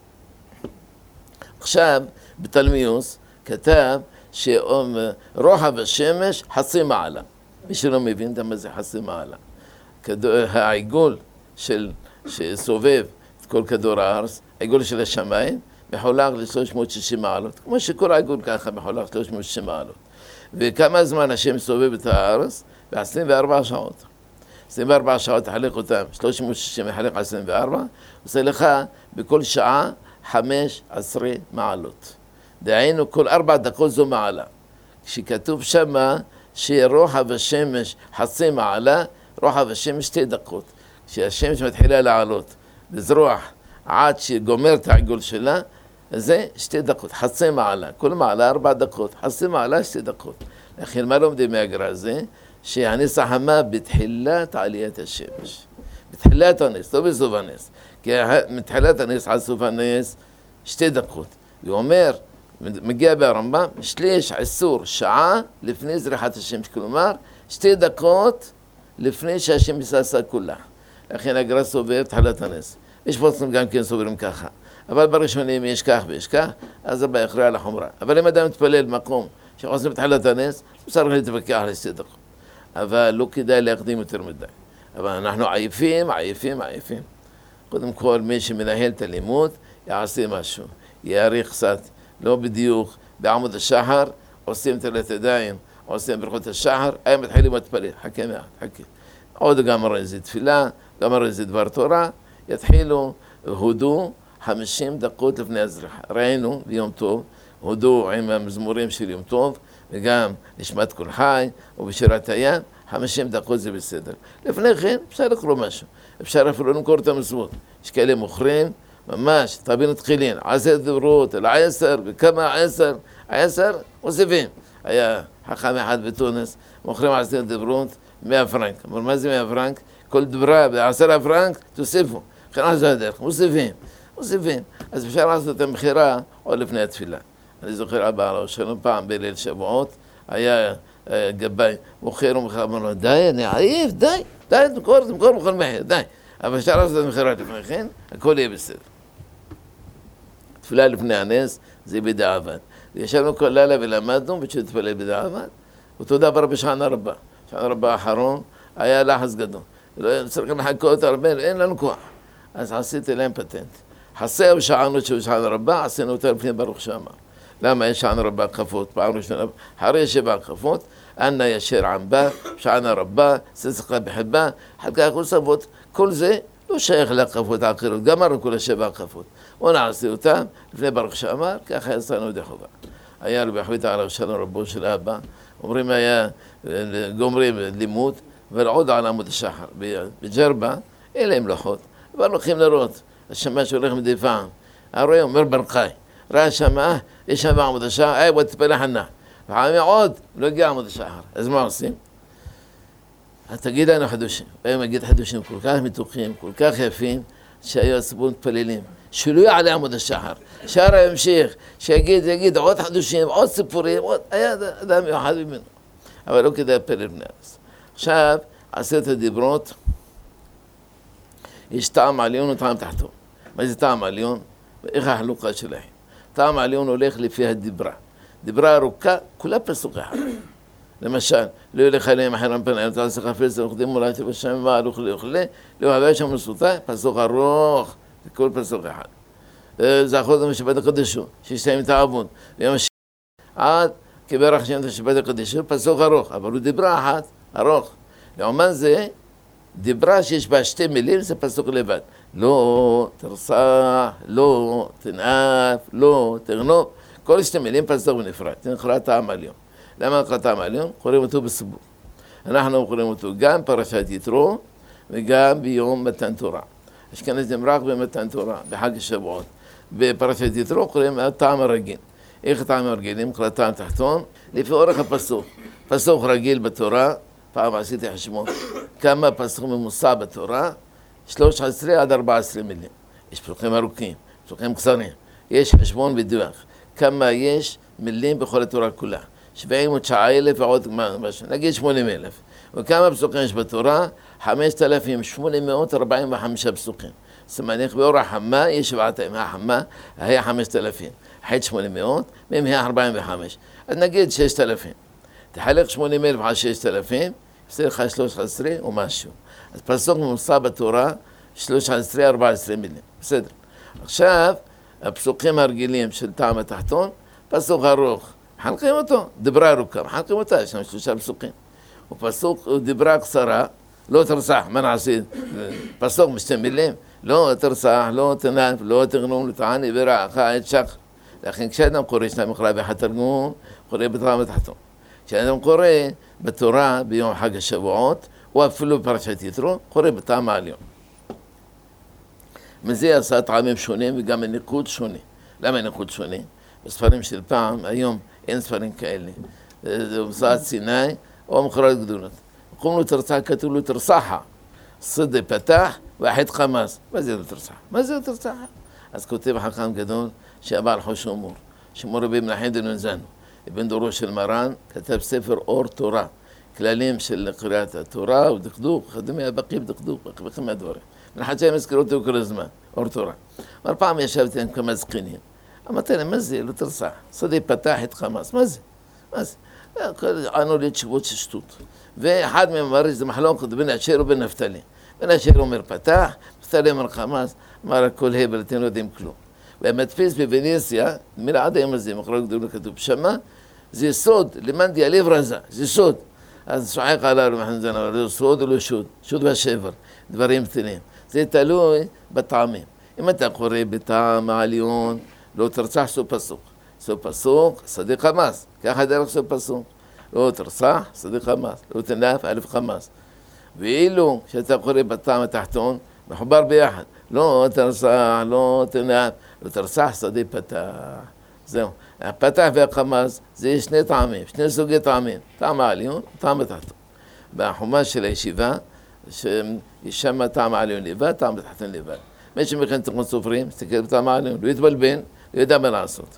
עכשיו, בתלמיוס כתב שרוחב השמש חצי מעלה. מי שלא מבין מה זה חצי מעלה. העיגול של, שסובב את כל כדור הארץ, העיגול של השמיים, מחולק ל-שלוש מאות ושישים מעלות. כמו שכל העיגול ככה מחולק ל-שלוש מאות ושישים מעלות. וכמה זמן השם סובב את הארץ? ב-עשרים וארבע שעות. עשרים וארבע שעות תחלק אותם, שלוש מאות ושישים מחלק עשרים וארבע, עושה לך בכל שעה חמש עשרה מעלות. דהיינו, כל ארבע דקות זו מעלה. כשכתוב שמה שרוחב השמש חצי מעלה, רוחב השמש שתי דקות. כשהשמש מתחילה לעלות, לזרוח עד שגומר את העיגול שלה, זה שתי דקות, חצי מעלה. כל מעלה ארבע דקות, חצי מעלה שתי דקות. לכן מה לומדים מהגר"א הזה? שהנס החמה בתחילת עליית השמש. בתחילת הנס, לא בסוף הנס. כי מתחילת הנס עד סוף הנס, שתי דקות. הוא אומר, מגיע ברמב"ם, שליש עשור שעה לפני זריחת השמש. כלומר, שתי דקות לפני שהשמש עשה כולה. לכן הגר"א סובר תחילת הנס. יש פוסקים גם כן סוברים ככה. אבל בראשונים יש כך ויש כך, אז הבא יכריע על החומרה. אבל אם אדם מתפלל במקום שחוסם בתחילת הנס, הוא צריך להתווכח על שתי דקות. אבל לא כדאי להקדים יותר מדי. אבל אנחנו עייפים, עייפים, עייפים. קודם כל, מי שמנהל את הלימוד, יעשה משהו. יאריך קצת, לא בדיוק. בעמוד השחר, עושים תלת ידיים, עושים ברכות השחר, הם מתחילים להתפלל. חכה מעט, חכה. עוד גמר איזה תפילה, גמר איזה דבר תורה, יתחילו הודו חמישים דקות לפני הזריחה. ראינו ביום טוב, הודו עם המזמורים של יום טוב, וגם נשמת כל חי, ובשירת הים, חמישים דקות זה בסדר. לפני כן, אפשר לקרוא משהו. אפשר אפילו למכור את המצוות. יש כאלה מוכרים, ממש, תבין תחילין, עשר דברות, על עשר, וכמה עשר, עשר, מוסיפים. היה חכם אחד בתונס, מוכרים עשר דברות, מאה פרנק. אבל מה זה מאה פרנק? כל דברה בעשרה פרנק, תוסיפו. כן, זה הדרך, מוסיפים, מוסיפים. אז אפשר לעשות את המכירה עוד לפני התפילה. אני זוכר אבא עליו שלום פעם בליל שבועות, היה גבאי, מוכר ומכר, אמר לו, די, אני עייף, די, די, תמכור, תמכור, מוכר מחיר, די. אבל אפשר לעשות את המכירה לפני כן, הכל יהיה בסדר. תפילה לפני הנס, זה בדיעבד. ישבנו כל לילה ולמדנו, בשביל להתפלל בדיעבד, אותו דבר בשענה רבה. שענה רבה האחרון, היה לחץ גדול. צריכים לחכות הרבה, אין לנו כוח. אז עשיתי להם פטנט. חסר בשענות שבשענה רבה, עשינו אותה לפני ברוך שאמר. למה יש שענה רבה כפות? פעם ראשונה, אחרי שבע כפות, אנא ישר ענבה, שענה רבה, ססקה בחיבה, חלקה כל סבות, כל זה לא שייך לכפות האחרות, גמרנו כל השבע כפות. ונעשה אותם לפני ברוך שאמר, ככה יצאנו ידי חובה. היה רבי חביתה עליו שלום רבו של אבא, אומרים היה גומרים לימוד, ולעוד על עמוד השחר. בג'רבה, אלה הם לוחות, אבל הולכים לראות, השמש שהולך מדי פעם. הרואה אומר ברקאי, ראה שמה, יש שם עמוד השחר, היי בוא תתפלח ענה. וחמי עוד, לא הגיע עמוד השחר. אז מה עושים? אז תגיד לנו חדושים. היום אגיד חדושים כל כך מתוחים, כל כך יפים, שהיו הציבור מתפללים. שלא יעלה עמוד השחר. שער ימשיך, שיגיד, יגיד עוד חדושים, עוד סיפורים, עוד, היה אדם מיוחד ממנו. אבל לא כדאי פלא בני ארץ. עכשיו, עשרת הדיברות, יש טעם עליון וטעם תחתון. מה זה טעם עליון? ואיך החלוקה שלהם. טעם עליון הולך לפי הדיברה. דיברה ארוכה, כולה פסוק אחד. למשל, לא ילך עליהם אחרם פנאים, תעשה חפש, ונוחדים אולי תבשם מה, לא אוכלי אוכלי, לא הבא שם מסותה, פסוק ארוך, זה כל פסוק אחד. זה אחוז המשפט הקדשו, שישתיים את העבוד, ויום השם, עד כברך שם את המשפט הקדשו, פסוק ארוך, אבל הוא דיברה אחת, ארוך. לעומת זה, דיברה שיש בה שתי מילים, זה פסוק לבד. לא תרסח, לא תנאף, לא תגנוב, כל שתי מילים פסוק בנפרד, זה נקרא טעם עליון. למה נקרא טעם עליון? קוראים אותו בסיבוב. אנחנו קוראים אותו גם פרשת יתרו וגם ביום מתן תורה. אשכנזים רק במתן תורה, בחג השבועות. בפרשת יתרו קוראים טעם הרגיל. איך טעם הרגילים? נקרא טעם תחתון, לפי אורך הפסוק. פסוק רגיל בתורה, פעם עשיתי חשבון, כמה פסוק ממוצע בתורה, שלוש עשרה עד ארבע עשרה מילים. יש פסוקים ארוכים, פסוקים קצרים. יש חשבון בדיוק. כמה יש מילים בכל התורה כולה. שבעים ותשעה אלף ועוד משהו, נגיד שמונים אלף. וכמה פסוקים יש בתורה? חמשת אלפים שמונה מאות ארבעים וחמישה פסוקים. סמניך באור החמה יש שבעתיים. החמה היה חמשת אלפים. חד שמונים מאות, מהם היה ארבעים וחמש. אז נגיד ששת אלפים. תחלק שמונים אלף על ששת אלפים, יוצא לך שלוש עשרה ומשהו. אז פסוק ממוצע בתורה, שלוש עשרה ארבע עשרה מילים. בסדר. עכשיו, הפסוקים הרגילים של טעם התחתון, פסוק ארוך. מחלקים אותו, דיברה ארוכה, מחלקים אותה, יש שם שלושה פסוקים. ופסוק, דיברה קצרה, לא תרסח, מה נעשה? פסוק משתי מילים, לא תרסח, לא תנף, לא תגנום, לא תעני ברעך, את שח. לכן כשאדם קורא, יש להם מקרא באחד תרגום, קורא בטעם התחתון. כשאדם קורא בתורה ביום חג השבועות, או אפילו בפרשת יתרו, קורא בטעם העליון. מזה עשה טעמים שונים וגם הניקוד שונה. למה הניקוד שונה? בספרים של פעם, היום אין ספרים כאלה. זה הוצאת סיני או המקורות גדולות. קוראים לו תרצח, כתוב לו תרצחה. שדה פתח ואחד חמאס. מה זה לא תרצח? מה זה לא תרצח? אז כותב חכם גדול שהבעל חוש הומור, שמו רבי מנחם דנונזנו, בן דורו של מרן, כתב ספר אור תורה, כללים של קריאת התורה ודקדוק, וכדומה, בקי בדקדוק, וכמה דברים. מנחת שהם הזכרו אותו כל הזמן, אור תורה. אבל פעם ישבתי עם כמה זקנים, אמרתי להם, מה זה? לא תרצח. שדה פתח את חמאס, מה זה? מה זה? ענו לי תשובות של שטות. ואחד מהם אמר, זה מחלוקת בין אשר ובין נפתלי. בין אשר אומר פתח, נפתלי אומר חמאס, אמר הכל הבל, אתם לא יודעים כלום. והמדפיס בוונציה, מילה עד היום הזה, מחלוקת גדולה כתוב שמה, זה סוד, למאן דיאליב רזה, זה סוד. אז שוחק עליו למחנזן, אבל זה סוד או לא שוד, שוד ושבר, דברים קטנים. זה תלוי בטעמים. אם אתה קורא בטעם העליון, לא תרצח סוף פסוק. סוף פסוק, שדה חמאס, ככה דרך סוף פסוק. לא תרצח, שדה חמאס, לא תנף, אלף חמאס. ואילו שאתה קורא בטעם התחתון, מחובר ביחד. לא תרצח, לא תנף, לא תרצח, שדה פתח. זהו. הפתח והחמאס זה שני טעמים, שני סוגי טעמים. טעם העליון, טעם התחתון. בחומש של הישיבה, יש שם טעם העליון לבד, טעם התחתון לבד. מי שמכן תכון סופרים, מסתכל בטעם העליון, לא יתבלבן, לא ידע מה לעשות.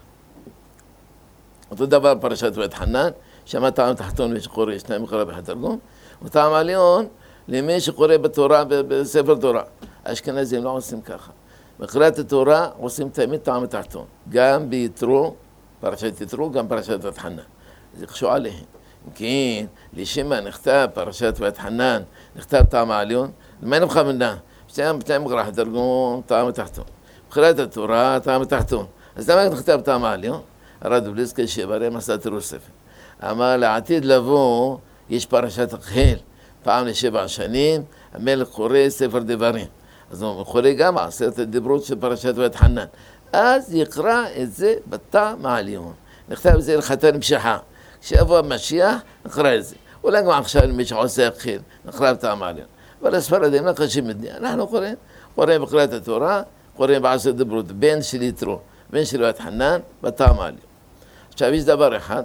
אותו דבר פרשת ואת חנן, שם טעם תחתון מי שקורא, שניים מקרא בחתרגום, וטעם העליון למי שקורא בתורה, בספר תורה. האשכנזים לא עושים ככה. בקריאת התורה עושים תמיד טעם התחתון. גם ביתרו, פרשת יתרו, גם פרשת ואת חנן. זה חשוב עליהם. כן, לשמה נכתב פרשת ואת חנן, נכתב טעם העליון, למה נבחר מנה? שתיים מקרא בחתרגום, טעם התחתון. בקריאת התורה, טעם התחתון. אז למה נכתב טעם העליון? הרב דובליסקי שברי מסע תירוש ספר. אמר לעתיד לבוא, יש פרשת החל, פעם לשבע שנים, המלך קורא ספר דברים. אז הוא קורא גם עשרת הדיברות של פרשת ואת חנן. אז יקרא את זה בטעם העליון. נכתב את זה לחתן משחה. כשיבוא המשיח, נקרא את זה. אולי גם עכשיו מי שעושה החל, נקרא בטעם העליון. אבל הספרדים לא חשים את זה. אנחנו קוראים, קוראים בקריאת התורה, קוראים בעשרת הדיברות, בן של יתרו, בן של ואת חנן, בטעם העליון. עכשיו יש דבר אחד,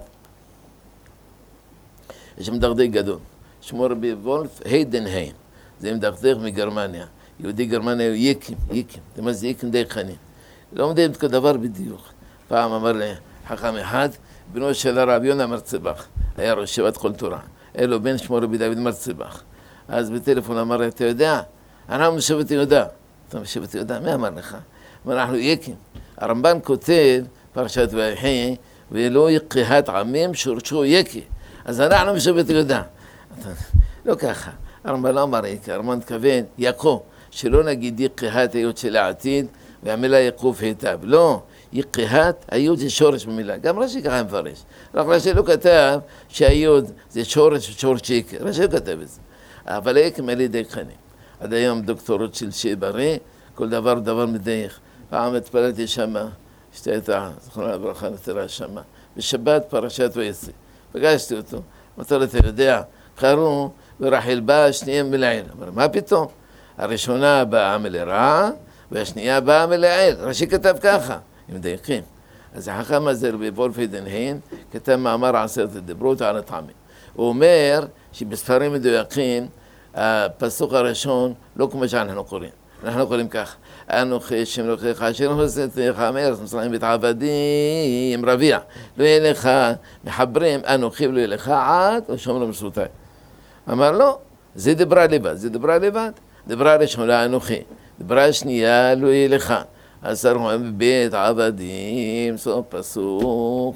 יש מדקדק גדול, שמו רבי וולף היידנהיים, זה מדקדק מגרמניה, יהודי גרמניה הוא יקים, יקים, זה מה זה יקים די חנין, לא יודעים את כל דבר בדיוק. פעם אמר לי חכם אחד, בנו של הרב יונה מרצבח, היה ראש שבט כל תורה, היה לו בן שמו רבי דוד מרצבח, אז בטלפון אמר לי, אתה יודע, אנחנו משבט יהודה, אתה משבט יהודה, מי אמר לך? אמר, אנחנו יקים, הרמב"ן כותב פרשת ויחי, ולא יקהת עמים שורשו יקי. אז אנחנו משבט יהודה. לא ככה. הרמב"ן לא אמר יקי, הרמב"ן מתכוון יקו, שלא נגיד יקהת היות של העתיד, והמילה יקוף היטב. לא, יקהת, היות זה שורש במילה. גם רש"י ככה מפרש. רק רש"י לא כתב שהיות זה שורש ושורש יקי. רש"י לא כתב את זה. אבל יקי מלא די חני. עד היום דוקטורות של שברי, כל דבר הוא דבר מדייך. פעם התפללתי שמה, אשתי הייתה, זכרונה לברכה, נפטרה שמה. בשבת פרשת ויצא. פגשתי אותו, אמרתי לו, אתה יודע, קראו ורחל באה, השנייה מלעיל. אמר, מה פתאום? הראשונה באה מלרע, והשנייה באה מלעיל. רש"י כתב ככה, הם מדייקים. אז החכם הזה, רבי וולף היידנהיים, כתב מאמר עשרת הדיברות על הטעמים. הוא אומר שבספרים מדויקים, הפסוק הראשון, לא כמו שאנחנו קוראים. אנחנו קוראים כך, אנוכי שם אלוקיך אשר הוצאתיך מארץ מצרים בית עבדים רביע, לא יהיה לך מחברים אנוכי ולא יהיה לך עד ושומר מסורתי. אמר לא, זה דיברה לבד, זה דיברה לבד, דיברה ראשונה אנוכי, דיברה שנייה לא יהיה לך, אז אנחנו בבית עבדים, סוף פסוק.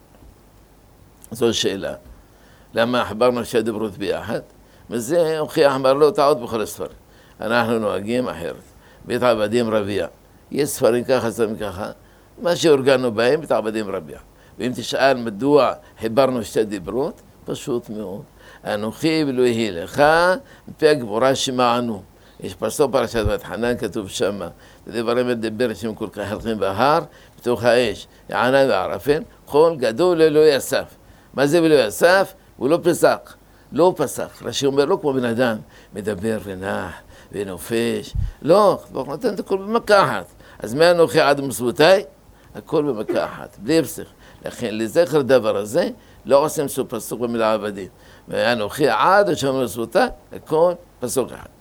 זו שאלה, למה חברנו שתי דיברות ביחד? וזה הוכיח, אמר לא טעות בכל הספרים. אנחנו נוהגים אחרת. בית עבדים רביע. יש ספרים ככה, ספרים ככה. מה שהורגלנו בהם, בית עבדים רביע. ואם תשאל מדוע חיברנו שתי דיברות, פשוט מאוד. אנוכי ולא יהיה לך, מפי הגבורה שמענו. יש פסוק פרשת ואת חנן, כתוב שמה. דברים לדבר שהם כל כך הלכים בהר, בתוך האש, הענן והערפל, כל גדול ללא יסף. מה זה ולא יסף? הוא לא פסק. לא פסק. רש"י אומר, לא כמו בן אדם, מדבר ונח. ונופש, לא, ברוך נותן את הכל במכה אחת. אז מאנוכי עד מסבותיי, הכל במכה אחת, בלי הפסק. לכן לזכר דבר הזה, לא עושים סוף פסוק במילה עבדים. ואנוכי עד אשר מצוותיי, הכל פסוק אחד.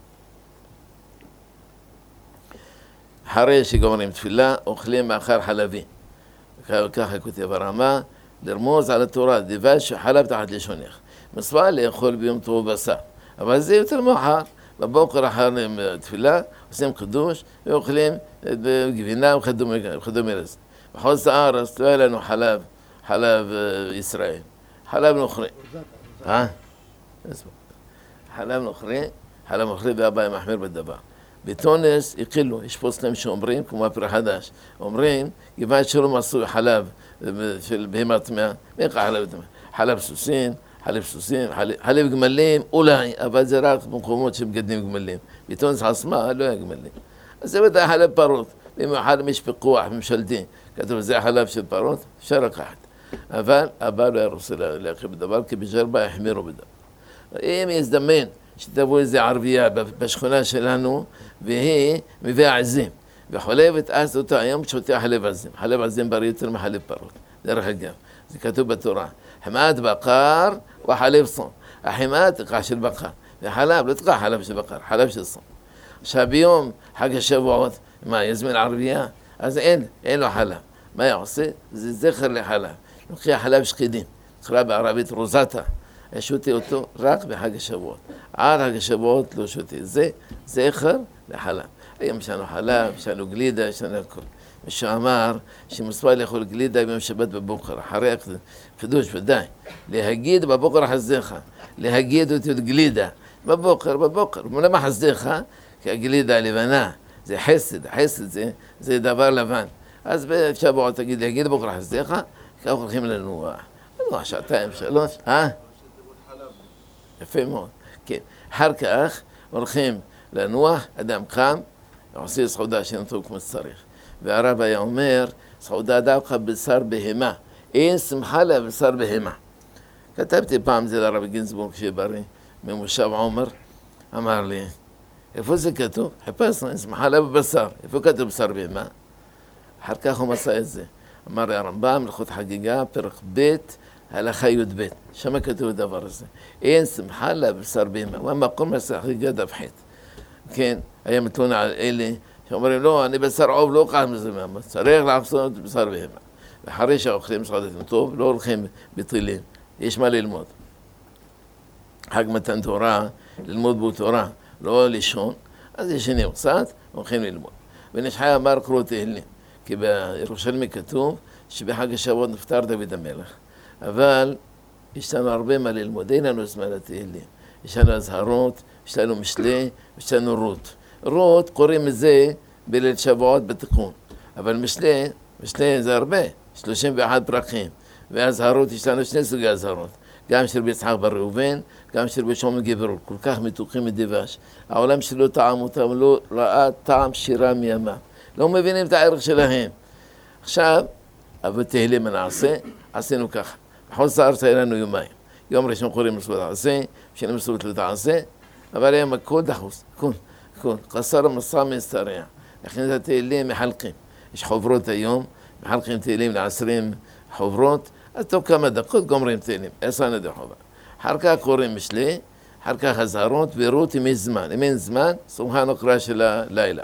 אחרי שגומרים תפילה, אוכלים מאכל חלבי. ככה כותב הרמה, לרמוז על התורה, דבש שחלב תחת לשונך. מצווה לאכול ביום טוב בשר. אבל זה יותר מאוחר. בבוקר אחר תפילה, עושים קידוש, ואוכלים גבינה וכדומה לזה. בחוץ הארץ לא היה לנו חלב, חלב ישראל. חלב נוכרי. אה? חלב נוכרי, חלב נוכרי ואבא מחמיר בדבר. בתונס הקילו, יש פוסטים שאומרים, כמו הפרי חדש, אומרים, כיוון שלא מסו חלב של בהמה טמאה, איך חלב טמאה? חלב סוסין, חלב סוסין, חלב גמלים, אולי, אבל זה רק במקומות שמגדלים גמלים. בתונס עצמה לא היה גמלים. אז זה בטח חלב פרות, במיוחד אם יש פיקוח ממשלתי, כתוב, זה חלב של פרות, אפשר לקחת. אבל הבא לא היה רוצה להכיר בדבר, כי בג'רבה החמירו בדבר. אם יזדמן שתבוא איזה ערבייה בשכונה שלנו, והיא מביאה עזים, וחולבת אז אותו היום שותה חלב עזים. חלב עזים בריא יותר מחלב פרות, דרך אגב. זה כתוב בתורה. חמאת בקר וחלב צאן. החמאה תקח של בקר, וחלב לא תקח חלב של בקר, חלב של צאן. עכשיו ביום חג השבועות, מה, יזמין ערבייה? אז אין, אין לו חלב. מה יעשה? זה זכר לחלב. לוקח חלב שחידים, נקרא בערבית רוזטה. שותה אותו רק בחג השבועות. עד חג השבועות לא שותה. זה זכר לחלב. היום יש לנו חלב, יש לנו גלידה, יש לנו הכל. מישהו אמר שמספר לאכול גלידה ביום שבת בבוקר, אחרי חידוש ודאי. להגיד בבוקר חסדיך, להגיד אותי גלידה. בבוקר, בבוקר. למה חסדיך? כי הגלידה הלבנה, זה חסד, חסד זה, זה דבר לבן. אז בשבועות תגיד, להגיד בבוקר חסדיך, כך הולכים לנוע. לנוע שעתיים, שלוש, אה? יפה מאוד, כן. אחר כך הולכים לנוח, אדם קם, עושה סעודה שנתו כמו שצריך. והרב היה אומר, סעודה דווקא בשר בהמה. אין שמחה לה בשר בהמה. כתבתי פעם זה לרב גינזבורג שבריא, ממושב עומר, אמר לי, איפה זה כתוב? חיפשנו, אין שמחה לה בבשר. איפה כתוב בשר בהמה? אחר כך הוא מסע את זה. אמר לי הרמב"ם, הלכות חגיגה, פרק ב' הלכה י"ב, שם כתוב הדבר הזה. אין שמחה לה בשר בהמה, והמקום עשה חגיגה דף ח'. כן, היה מתלונה על אלה, שאומרים, לא, אני בשר עוב, לא אוכל מזה מהמה, צריך לעשות בשר בהמה. ואחרי שאוכלים סעודת טוב, לא הולכים בטרילים, יש מה ללמוד. חג מתן תורה, ללמוד בו תורה, לא לישון, אז ישנים קצת, הולכים ללמוד. ונשחי אמר קרוא תהילים, כי בירושלמי כתוב שבחג השבועות נפטר דוד המלך. אבל יש לנו הרבה מה ללמוד, אין לנו זמן לתהילים. יש לנו הזהרות, יש לנו משלי, יש לנו רות. רות קוראים את זה בליל שבועות בתיקון. אבל משלי, משלי זה הרבה, שלושים ואחד פרקים. והזהרות, יש לנו שני סוגי הזהרות. גם של ביצחק בר ראובן, גם של בשום גברות, כל כך מתוקים מדבש. העולם שלו טעם אותם, לא ראה טעם שירה מימה. לא מבינים את הערך שלהם. עכשיו, אבל תהילים נעשה, עשינו ככה. בחוץ הארץ היה לנו יומיים. יום ראשון קוראים מסורת עשה, שני מסורת לתעשה, אבל היה הכל דחוס, הכל, הכל. קצר המסע מסתרע. לכן את התהילים מחלקים. יש חוברות היום, מחלקים תהילים לעשרים חוברות, אז תוך כמה דקות גומרים תהילים, עשר נדע חובה. אחר כך קוראים משלי, אחר כך הזהרות ורות אם יש זמן. אם אין זמן, סומכה נקרא של הלילה.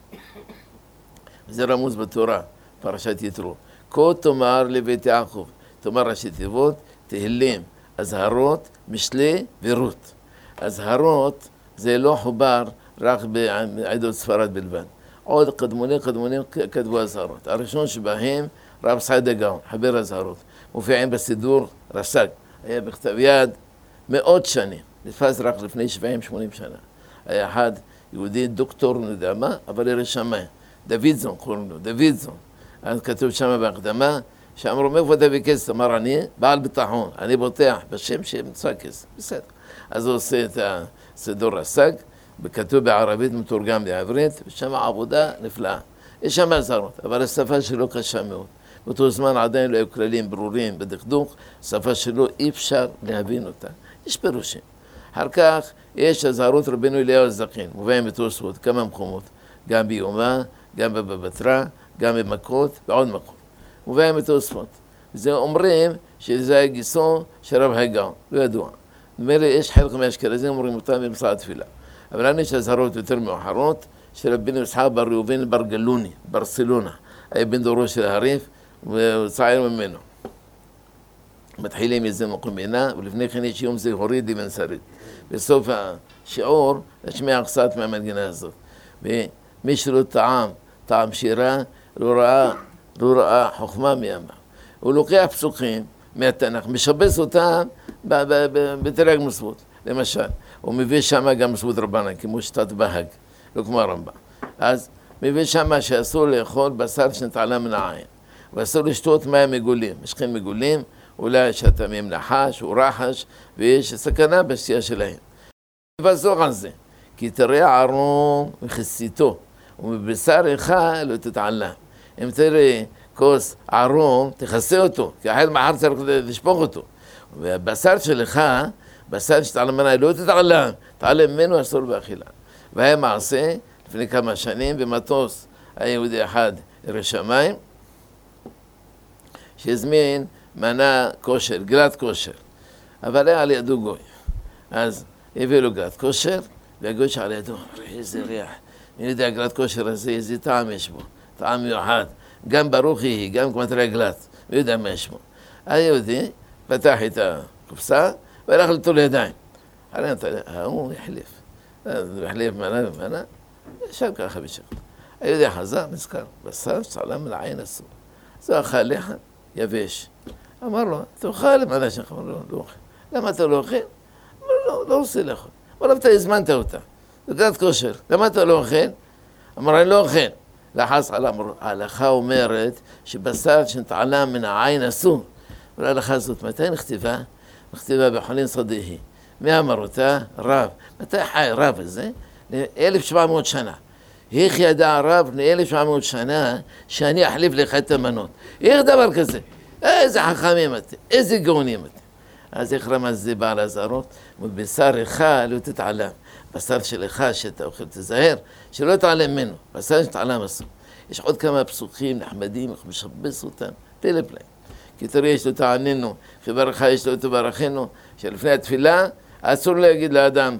זה רמוז בתורה, פרשת יתרו. כה תאמר לבית יעקב, תאמר ראשי תיבות, תהילים, הזהרות, משלי ורות. הזהרות זה לא חובר רק בעדות ספרד בלבד. עוד קדמוני קדמוני כתבו הזהרות. הראשון שבהם רב סעיד הגאון, חבר הזהרות. מופיעים בסידור רס"ג. היה בכתב יד מאות שנים. נתפס רק לפני שבעים שמונים שנה. היה אחד יהודי דוקטור נדע מה, אבל ירא שמיים. דוידזון קוראים לו, דוידזון. אז כתוב שם בהקדמה, שאמרו, מאיפה תביא כסף? אמר, אני בעל ביטחון, אני בוטח בשם שימצא כסף. בסדר. אז הוא עושה את הסידור רס"ג, וכתוב בערבית מתורגם לעברית, ושם עבודה נפלאה. יש שם הזהרות, אבל השפה שלו קשה מאוד. באותו זמן עדיין לא היו כללים ברורים בדקדוק, שפה שלו אי אפשר להבין אותה. יש פירושים. אחר כך יש הזהרות רבינו אליהו הזקין, מובאים בתוספות כמה מקומות, גם ביומה, גם בבטרה, גם במכות ועוד מקום. מובאים בתוספות. וזה אומרים שזה הגיסו של רב הגאון, לא ידוע. נדמה לי, יש חלק מהאשכנזים אומרים אותם במשרד התפילה. אבל לנו יש אזהרות יותר מאוחרות, של רבינו יצחק בר ראובן בר גלוני, ברסלונה. היה בן דורו של הריף, והוא צעיר ממנו. מתחילים איזה מקומינה, ולפני כן יש יום זה הורידי בן שרית. בסוף השיעור, נשמיע קצת מהמנגינה הזאת. ומי שלא טעם, טעם שירה, לא ראה, לא ראה חוכמה מימה. הוא לוקח פסוקים מהתנ"ך, משבץ אותם בתרי"ג מצוות, למשל. הוא מביא שם גם מצוות רבנן, כמו שיטת בהג, לא כמו הרמב"ם. אז מביא שם שאסור לאכול בשר שנתעלה מן העין, ואסור לשתות מים מגולים, משכים מגולים, אולי שהטעמים נחש או רחש, ויש סכנה בשתייה שלהם. ובזור על זה, כי תראה ערום וכסיתו, ומבשר איכה לא תתעלה. אם תראה כוס ערום, תכסה אותו, כי אחרי מחר צריך לשפוך אותו. והבשר שלך, בשר שתעלה ממנה, לא תתעלה, תעלה ממנו אסור באכילה. והיה מעשה, לפני כמה שנים, במטוס, היה יהודי אחד ירא שמיים, שהזמין מנה כושר, גלת כושר, אבל היה על ידו גוי. אז הביא לו גלת כושר, והגוי שעל ידו, איזה ריח, אני יודע, גלת כושר הזה, איזה טעם יש בו, טעם מיוחד, גם ברוך היא, גם כמו תראה גלת, הוא יודע מה יש בו. היהודי פתח את הקופסה, והלך לטול ידיים. הוא החליף, הוא החליף מנה ומנה, ישב ככה בשקט. היהודי חזר, נזכר, בשר שתעלה מן העין אסור. אז הוא אכל לחם, יבש. אמר לו, תאכל מנה שלך, אמר לו, לא אוכל. למה אתה לא אוכל? אמר לו, לא רוצה לאכול. אמר לו, אתה הזמנת אותה, זה גלת כושר, למה אתה לא אוכל? אמר, אני לא אוכל. לחץ על ההלכה אומרת שבשר שנתעלה מן העין אסור. וההלכה הזאת, מתי נכתבה? נכתבה בחולין סודיהי. מי אמר אותה? רב. מתי חי רב הזה? אלף שבע מאות שנה. איך ידע הרב לאלף שבע מאות שנה שאני אחליף לך את המנות? איך דבר כזה? איזה חכמים אתם, איזה גאונים אתם. אז איך רמז זה בעל הזרות? ובשר אחד לא תתעלם. בשר שלך שאתה אוכל תזהר, שלא תעלם ממנו. בשר שתעלם אסור. יש עוד כמה פסוקים נחמדים, איך משבס אותם, תלפ להם. כי תראה, יש לו תעננו, וברכה יש לו תברכנו, שלפני התפילה אסור להגיד לאדם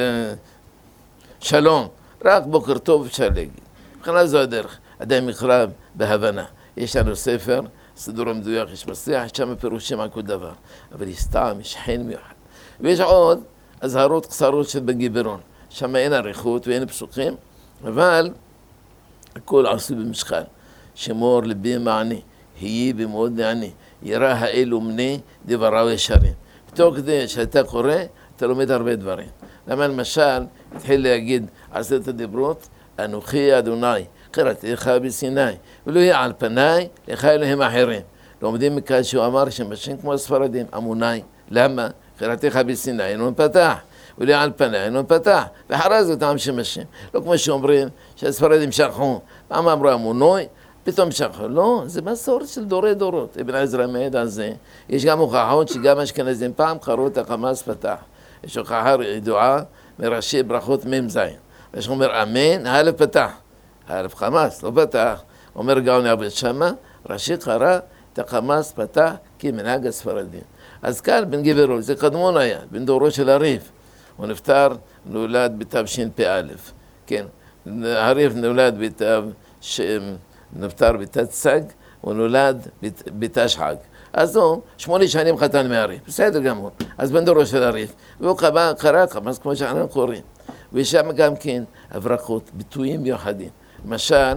שלום, רק בוקר טוב אפשר להגיד. בכלל זו הדרך, אדם יקרא בהבנה. יש לנו ספר, סידור המדויק, יש מסריח, יש שם פירושים על כל דבר. אבל יש טעם, יש חן מיוחד. ויש עוד אזהרות קצרות של בן גיברון. שם אין עריכות ואין פסוקים, אבל הכל עשוי במשכן. שמור לבי מעני, יהי במאוד נעני, ירא האלו מני דבריו ישרים. בתוך כדי שאתה קורא, אתה לומד הרבה דברים. למה למשל, התחיל להגיד עשרת הדיברות, אנוכי אדוני, קראתיך בסיני, ולא יהיה על פניי, לך אלוהים אחרים. לומדים מכאן שהוא אמר שמשם כמו הספרדים, אמוני, למה? קראתיך בסיני, אינו פתח, ולא יהיה על פניי, אינו פתח, ואחרי זה אותם שמשם. לא כמו שאומרים שהספרדים שכחו, פעם אמרו אמונוי, פתאום שכחו. לא, זה מסורת של דורי דורות. אבן עזרא מעיד על זה. יש גם הוכחות שגם אשכנזים פעם קראו את החמאס פתח. יש הוכחה ידועה מראשי ברכות מ"ם זין. יש אומר אמן, האלף פתח. האלף חמאס, לא פתח. אומר גאון יעבד שמה, ראשי קרא את החמאס פתח כמנהג הספרדים. אז כאן בן גיברון, זה קדמון היה, בן דורו של הריף. הוא נפטר, נולד בתשפ"א. כן, הריף נולד בתש... נפטר בתצ"ג, הוא נולד בתשח"ג. אז הוא שמונה שנים חתן מהריף, בסדר גמור. אז בן דורו של הריף, והוא קרא, קרא חמאס כמו שאנחנו קוראים. ושם גם כן הברקות, ביטויים מיוחדים. למשל,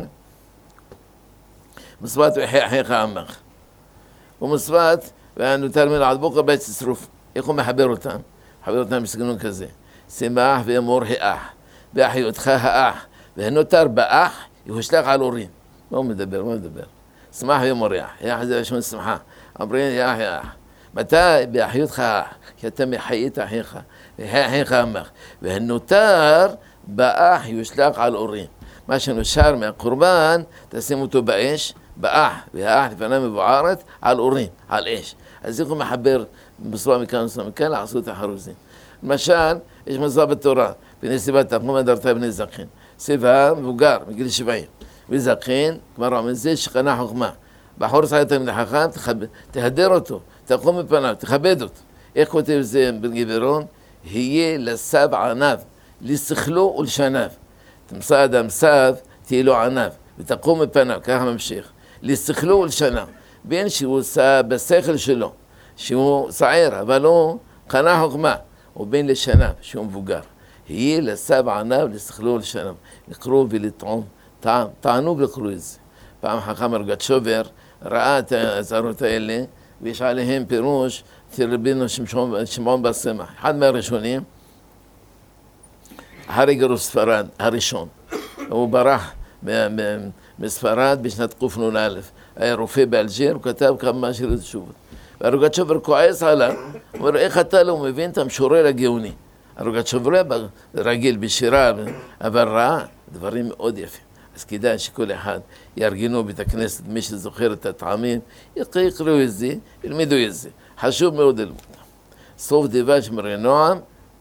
מצוות ויחי אחיך עמך. ומצוות, ונותר מן עד בוקר בית שרוף. איך הוא מחבר אותם? מחבר אותם בסגנון כזה. שמח ואמור האח, באחיותך האח, והנותר באח, יושלך על הורים. מה הוא מדבר? מה הוא מדבר? שמח ואמור יח. יח זה לשון שמחה. אומרים יח יח. מתי באחיותך האח? כי אתה מחיה את אחיך. ויחי אחיך עמך. והנותר באח יושלך על הורים. מה שנושר מהקורבן, תשים אותו באש, באח, והאח לפניו מבוערת, על אורים, על אש. אז איך הוא מחבר בצורה מכאן ובצורה מכאן, לעשו את החרוזים. למשל, יש מצווה בתורה, בני סיבה תחום הדרתה בני זכין. סיבה מבוגר, מגיל שבעים. וזכין, כלומר, אומר זה שכנה חוכמה. בחור צריך תלמיד חכם, תהדר אותו, תקום מפניו, תכבד אותו. איך כותב זה בגברון? יהיה לסב ענב, לסכלו ולשניו. תמצא אדם סב, תהיה לו ענב, ותקום מפניו, ככה ממשיך. לסכלו ולשניו, בין שהוא עושה בשכל שלו, שהוא צעיר, אבל הוא קנה חוכמה, ובין לשניו, שהוא מבוגר. יהיה לסב ענב, לסכלו ולשניו. לקרוא ולטעום, טעם, תענוג לקרוא את זה. פעם חכם רגצ'ובר ראה את האזהרות האלה, ויש עליהם פירוש של רבינו שמעון בר סמך, אחד מהראשונים, אחרי גירוש ספרד, הראשון. הוא ברח מספרד בשנת קנ"א, היה רופא באלג'יר, הוא כתב כמה שירי תשובות. והרגצ'ובר כועס עליו, הוא אומר, איך אתה לא מבין את המשורר הגאוני? הרגצ'ובר רגיל בשירה, אבל ראה דברים מאוד יפים. אז כדאי שכל אחד יארגנו בית הכנסת, מי שזוכר את הטעמים, יקראו את זה, ילמדו את זה. חשוב מאוד ללמוד. סוף דבש מראה נועם,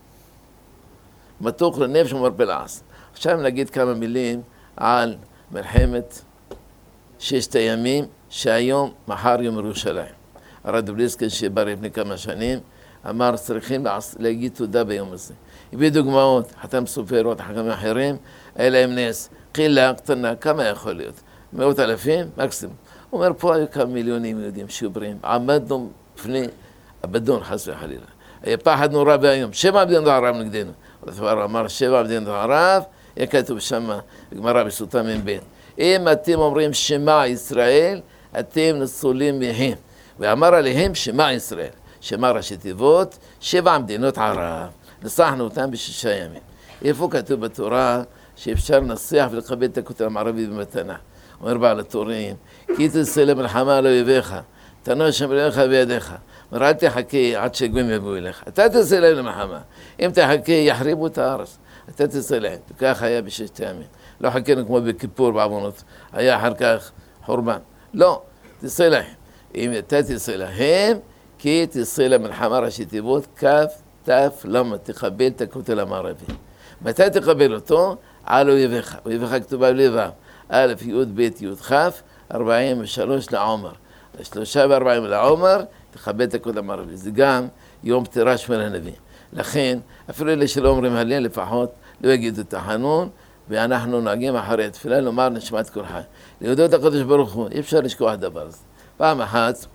מתוק לנפש ומרפא לעש. עכשיו נגיד כמה מילים על מלחמת ששת הימים, שהיום, מחר יום ירושלים. הרב דבליסקי שבא לפני כמה שנים, אמר צריכים להגיד תודה ביום הזה. הביא דוגמאות, חתם סופרות, חכמים אחרים, היה להם נס. חילה קטנה, כמה יכול להיות? מאות אלפים? מקסימום. הוא אומר, פה היו כמה מיליונים יהודים שבריאים. עמדנו לפני אבדון, חס וחלילה. היה פחד נורא והיום. שבע מדינות ערב נגדנו. הוא אמר, שבע מדינות ערב, היה כתוב שם, גמרא בסוטה מ"ב. אם אתם אומרים שמע ישראל, אתם נסולים מהם. ואמר עליהם שמע ישראל. שמע ראשי תיבות, שבע מדינות ערב. נסחנו אותם בשישה ימים. איפה כתוב בתורה שאפשר לנסח ולקבל את הכותל המערבי במתנה? אומר בעל התורים, כי תצא למלחמה על אויביך, תנוע שם אליך בידיך, אומר אל תחכה עד שגויים יבואו אליך, אתה תצא להם למלחמה, אם תחכה יחריבו את הארץ, אתה תצא להם, וכך היה בששת הימים. לא חכינו כמו בכיפור בעוונות, היה אחר כך חורבן. לא, תצא להם. אם אתה תצא להם, כי תצא למלחמה ראשי תיבות, כף, תף, למה תקבל את הכותל המערבי. מתי תקבל אותו? על אויביך, אויביך כתובה בלבב, א', י', ב', י', כ', ארבעים ושלוש לעומר. שלושה וארבעים לעומר, תכבד את הכותל המערבי. זה גם יום פטירה שמואל הנביא. לכן, אפילו אלה שלא אומרים הלל, לפחות לא יגידו את החנון, ואנחנו נוהגים אחרי התפילה, לומר נשמת כל חי. להודות הקדוש ברוך הוא, אי אפשר לשכוח דבר הזה. פעם אחת,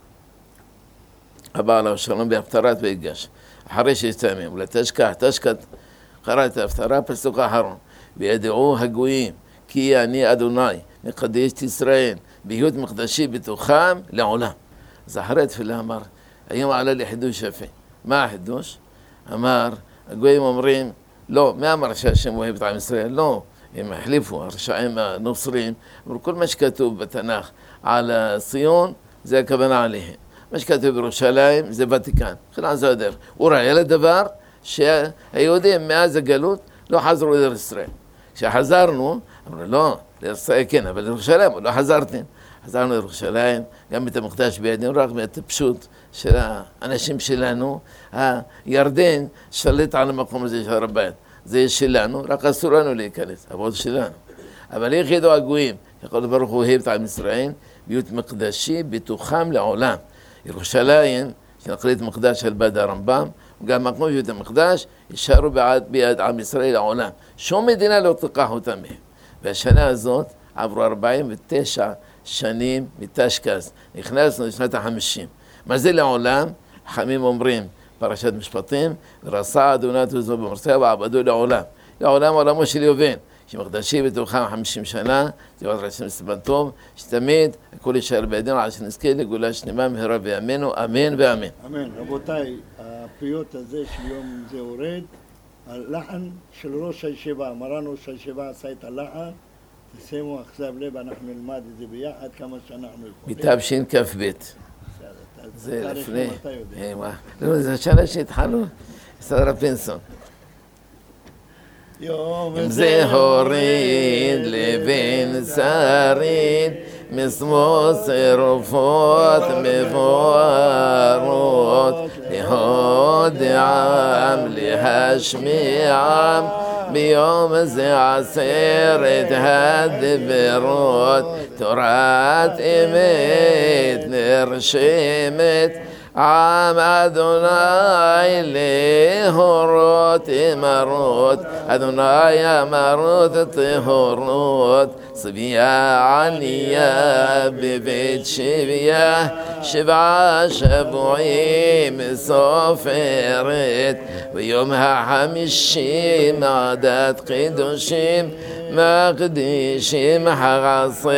הבא עליו שלום בהפטרת ויגש, אחרי שהסתיימים, ולתשכח, תשכח, קרא את ההפטרה, פסוק האחרון. וידעו הגויים, כי אני אדוני, מקדש את ישראל, בהיות מקדשי בתוכם לעולם. אז אחרי התפילה אמר, היום עלה לי חידוש יפה. מה החידוש? אמר, הגויים אומרים, לא, מי אמר שהשם אוהב את עם ישראל? לא, הם החליפו, הרשעים הנוצרים, אבל כל מה שכתוב בתנ"ך על ציון, זה הכוונה עליהם. מה שכתוב בירושלים, זה ותיקן. חלן זה הדרך. הוא ראה לדבר שהיהודים מאז הגלות לא חזרו לארץ ישראל. כשחזרנו, אמרו לא, לארץ ישראל כן, אבל לירושלים, לא חזרתם. חזרנו לירושלים, גם בית המקדש בידינו, רק מהטיפשות של האנשים שלנו. הירדן שליט על המקום הזה של הר הבית. זה שלנו, רק אסור לנו להיכנס, אבל זה שלנו. אבל איך ידעו הגויים, הקדוש ברוך הוא אוהב את עם ישראל, בהיות מקדשי בתוכם לעולם. ירושלים, שנקראת מקדש של בד הרמב"ם, וגם מקום בית המקדש, יישארו ביד עם ישראל לעולם. שום מדינה לא תיקח אותם מהם. והשנה הזאת עברו ארבעים ותשע שנים מתשכ"ז. נכנסנו לשנת החמישים. מה זה לעולם? חכמים אומרים, פרשת משפטים, ורסע אדוני את עוזו במרסה ועבדו לעולם. לעולם עולמו של יובל. שמקדשי בתוכם חמישים שנה, זה עוד רשם סימן טוב, שתמיד הכל יישאר בידינו עד שנזכה לגאולה שלמה מהרה בימינו, אמן ואמן. אמן. רבותיי, הפיוט הזה של יום זה יורד, הלחן של ראש הישיבה, מרן ראש הישיבה עשה את הלחן, תשימו עכשיו לב, אנחנו נלמד את זה ביחד כמה שאנחנו יכולים. בתשכ"ב. זה לפני, לא, זה השנה שהתחלנו, סדר הפנסון. אם זה הוריד לבן שריד, משמאל שרופות מבוארות, להודיעם, להשמיעם, ביום זה עשרת הדברות, תורת אמת נרשמת, עם אדוני להורות אמרות, אדוני אמרות טהורות, צבייה ענייה בבית שבייה, שבעה שבועים סופרת, ויום החמישים עדת קידושים, מקדישים חצרת,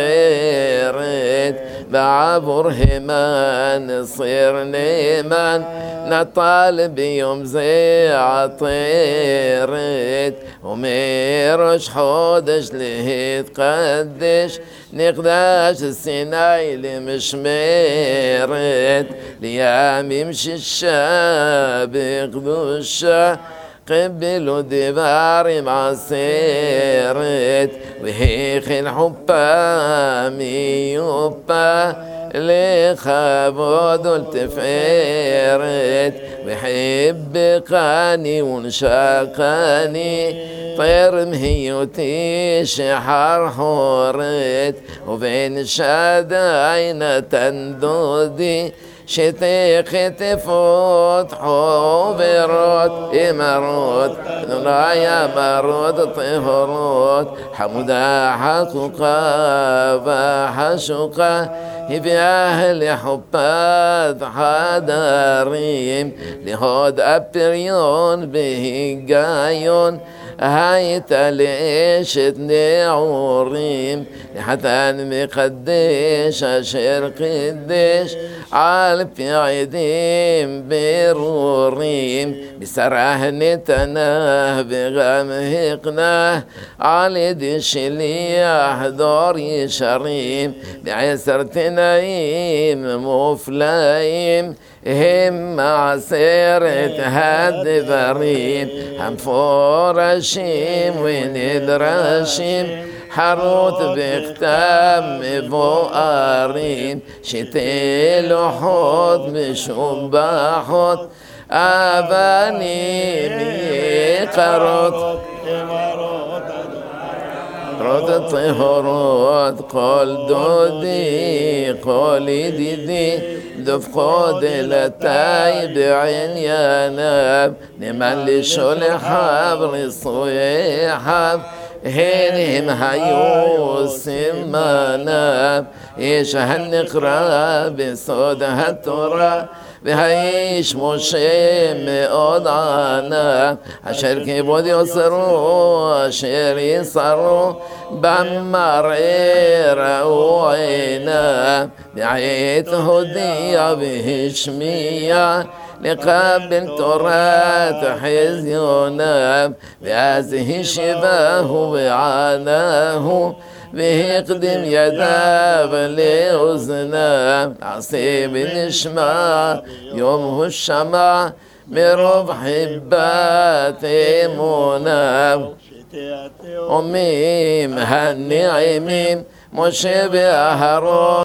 בעבור המן סיר נאמן, נטל ביום זה עטרת, ומראש חודש להתקדש, נקדש סיני למשמרת, לימים שישה בקדושה, קבלו דבר עם עשרת, והכין חופה מיופה, לכבוד ולתפארת, וחיבקני ונשקני, טרם היותי שחר חורת, ובין שדי נתן דודי, שתי חטפות חוברות אמרות, אדוני אמרות טהורות, חמודה חקוקה וחשוכה, הביאה לחופת חדרים, להוד הפריון בהיגיון, הייתה לאשת נעורים, לחתן מקדש אשר קידש, על פי עדים ברורים, בשרה נתנה וגם הקנה, על ידי שליח דור ישרים, בעשר תנאים מופלאים, הם מעשרת הדברים המפורשים ונדרשים, חרוט בכתב מבוארים, שתי לוחות משובחות, אבנים יקרות, רות טהורות, כל דודי, כל ידידי, דופקו דלתי בענייניו, נאמן לשולחיו רצוייך, הן הם היו סימניו, איש הנקרא בסוד התורה, והאיש משה מאוד ענה, אשר כבוד יוסרו, אשר יסרו, במראה ראו עיניו, בעת הודיע והשמיע, לקבל תורת חזיוניו, ואז השיבהו וענהו, והקדים ידיו לאוזניו, עשה ונשמע, יום הוא שמע, מרוב חיבת אמוניו. אומרים הנעימים, משה ואהרון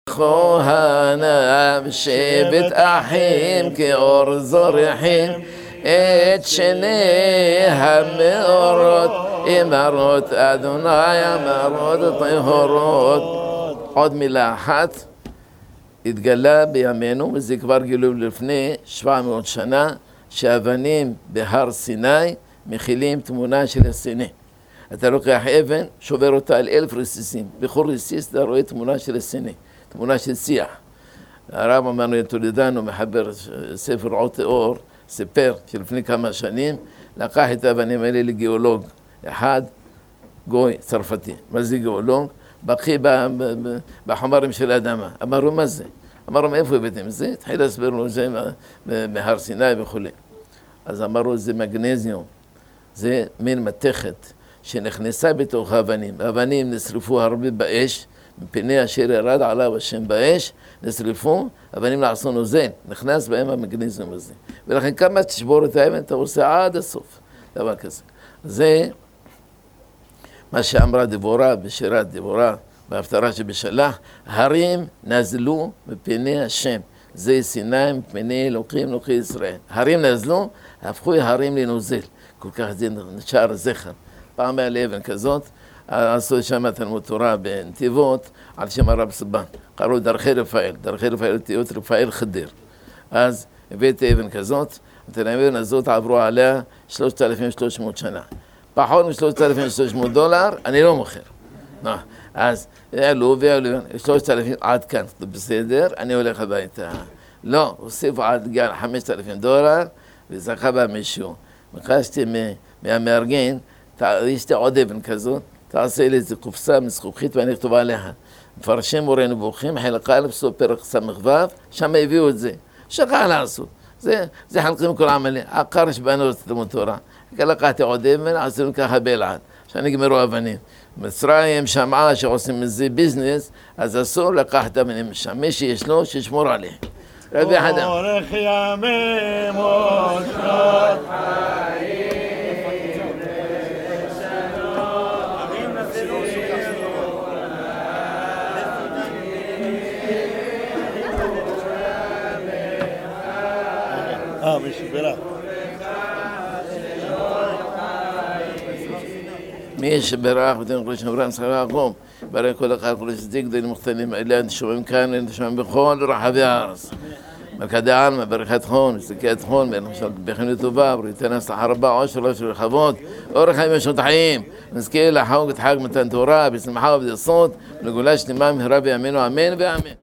כהניו, שבט אחים כאור זורחים, את שני המאורות, אמרות אדוני אמרות טהורות. עוד מילה אחת, התגלה בימינו, וזה כבר גילו לפני שבע מאות שנה, שאבנים בהר סיני מכילים תמונה של הסיני. אתה לוקח אבן, שובר אותה על אלף רסיסים, בכל רסיס אתה רואה תמונה של הסיני, תמונה של שיח. הרב אמרנו יתולידנו, מחבר ספר עות אור, סיפר שלפני כמה שנים לקח את האבנים האלה לגיאולוג אחד, גוי צרפתי. מה זה גיאולוג? בקי בחומרים של האדמה. אמרו מה זה? אמרו מאיפה הבאתם זה? התחיל להסביר לו זה מהר סיני וכו'. אז אמרו זה מגנזיום, זה מין מתכת שנכנסה בתוך האבנים. האבנים נשרפו הרבה באש, מפני אשר ירד עליו השם באש, נשרפו, אבנים לעשו נוזל, נכנס בהם המגנזיום הזה. ולכן כמה תשבור את האבן, אתה עושה עד הסוף, דבר כזה. זה מה שאמרה דבורה בשירת דבורה, בהפטרה שבשלח, הרים נזלו מפני השם, זה סיני מפני אלוקים אלוקי ישראל. הרים נזלו, הפכו הרים לנוזל, כל כך זה נשאר זכר. פעם היה לאבן כזאת, עשו שם תלמוד תורה בנתיבות, על שם הרב סבן, קראו דרכי רפאל, דרכי רפאל אותיות רפאל חדר. אז הבאתי אבן כזאת, את האבן הזאת עברו עליה שלושת אלפים ושלוש מאות שנה. פחות מ-שלושת אלפים ושלוש מאות דולר, אני לא מוכר. אז העלו ועלו, שלושת אלפים עד כאן, בסדר, אני הולך הביתה. לא, הוסיפו עד גן חמשת אלפים דולר, וזכה בה מישהו. ביקשתי מהמארגן, יש לי עוד אבן כזאת, תעשה לי איזה קופסה מזכוכית ואני אכתוב עליה. מפרשים מורה נבוכים, חלק א' סוף פרק ס"ו, שם הביאו את זה. שכח לעשות. זה, זה חלקים כל עמלי. העיקר שבאנו לתלמוד תורה. לקחתי עוד אבן, עשינו ככה בלעד. שנגמרו אבנים. מצרים שמעה שעושים מזה ביזנס, אז אסור לקחת אבנים משם. מי שיש לו, שישמור עליהם. רבי חדם. אורך ימים עוד שנות חיים. אה, משברה. מי שברך ותן כל שמרן שכרה חום, ברק כל אחד כל צדיק דין מוכתנים אלה שומעים כאן, אלה שומעים בכל רחבי הארץ. מלכדי העלמא, ברכת חון, מסתכלת חון, בחינוך טובה, בריתן הצלחה רבה, עושר עושר רחבות, אורך חיים ושנות חיים, נזכה לחוג את חג מתן תורה, בשמחה ובששון, ולגאולה שלמה מהרה בימינו, אמן ואמן.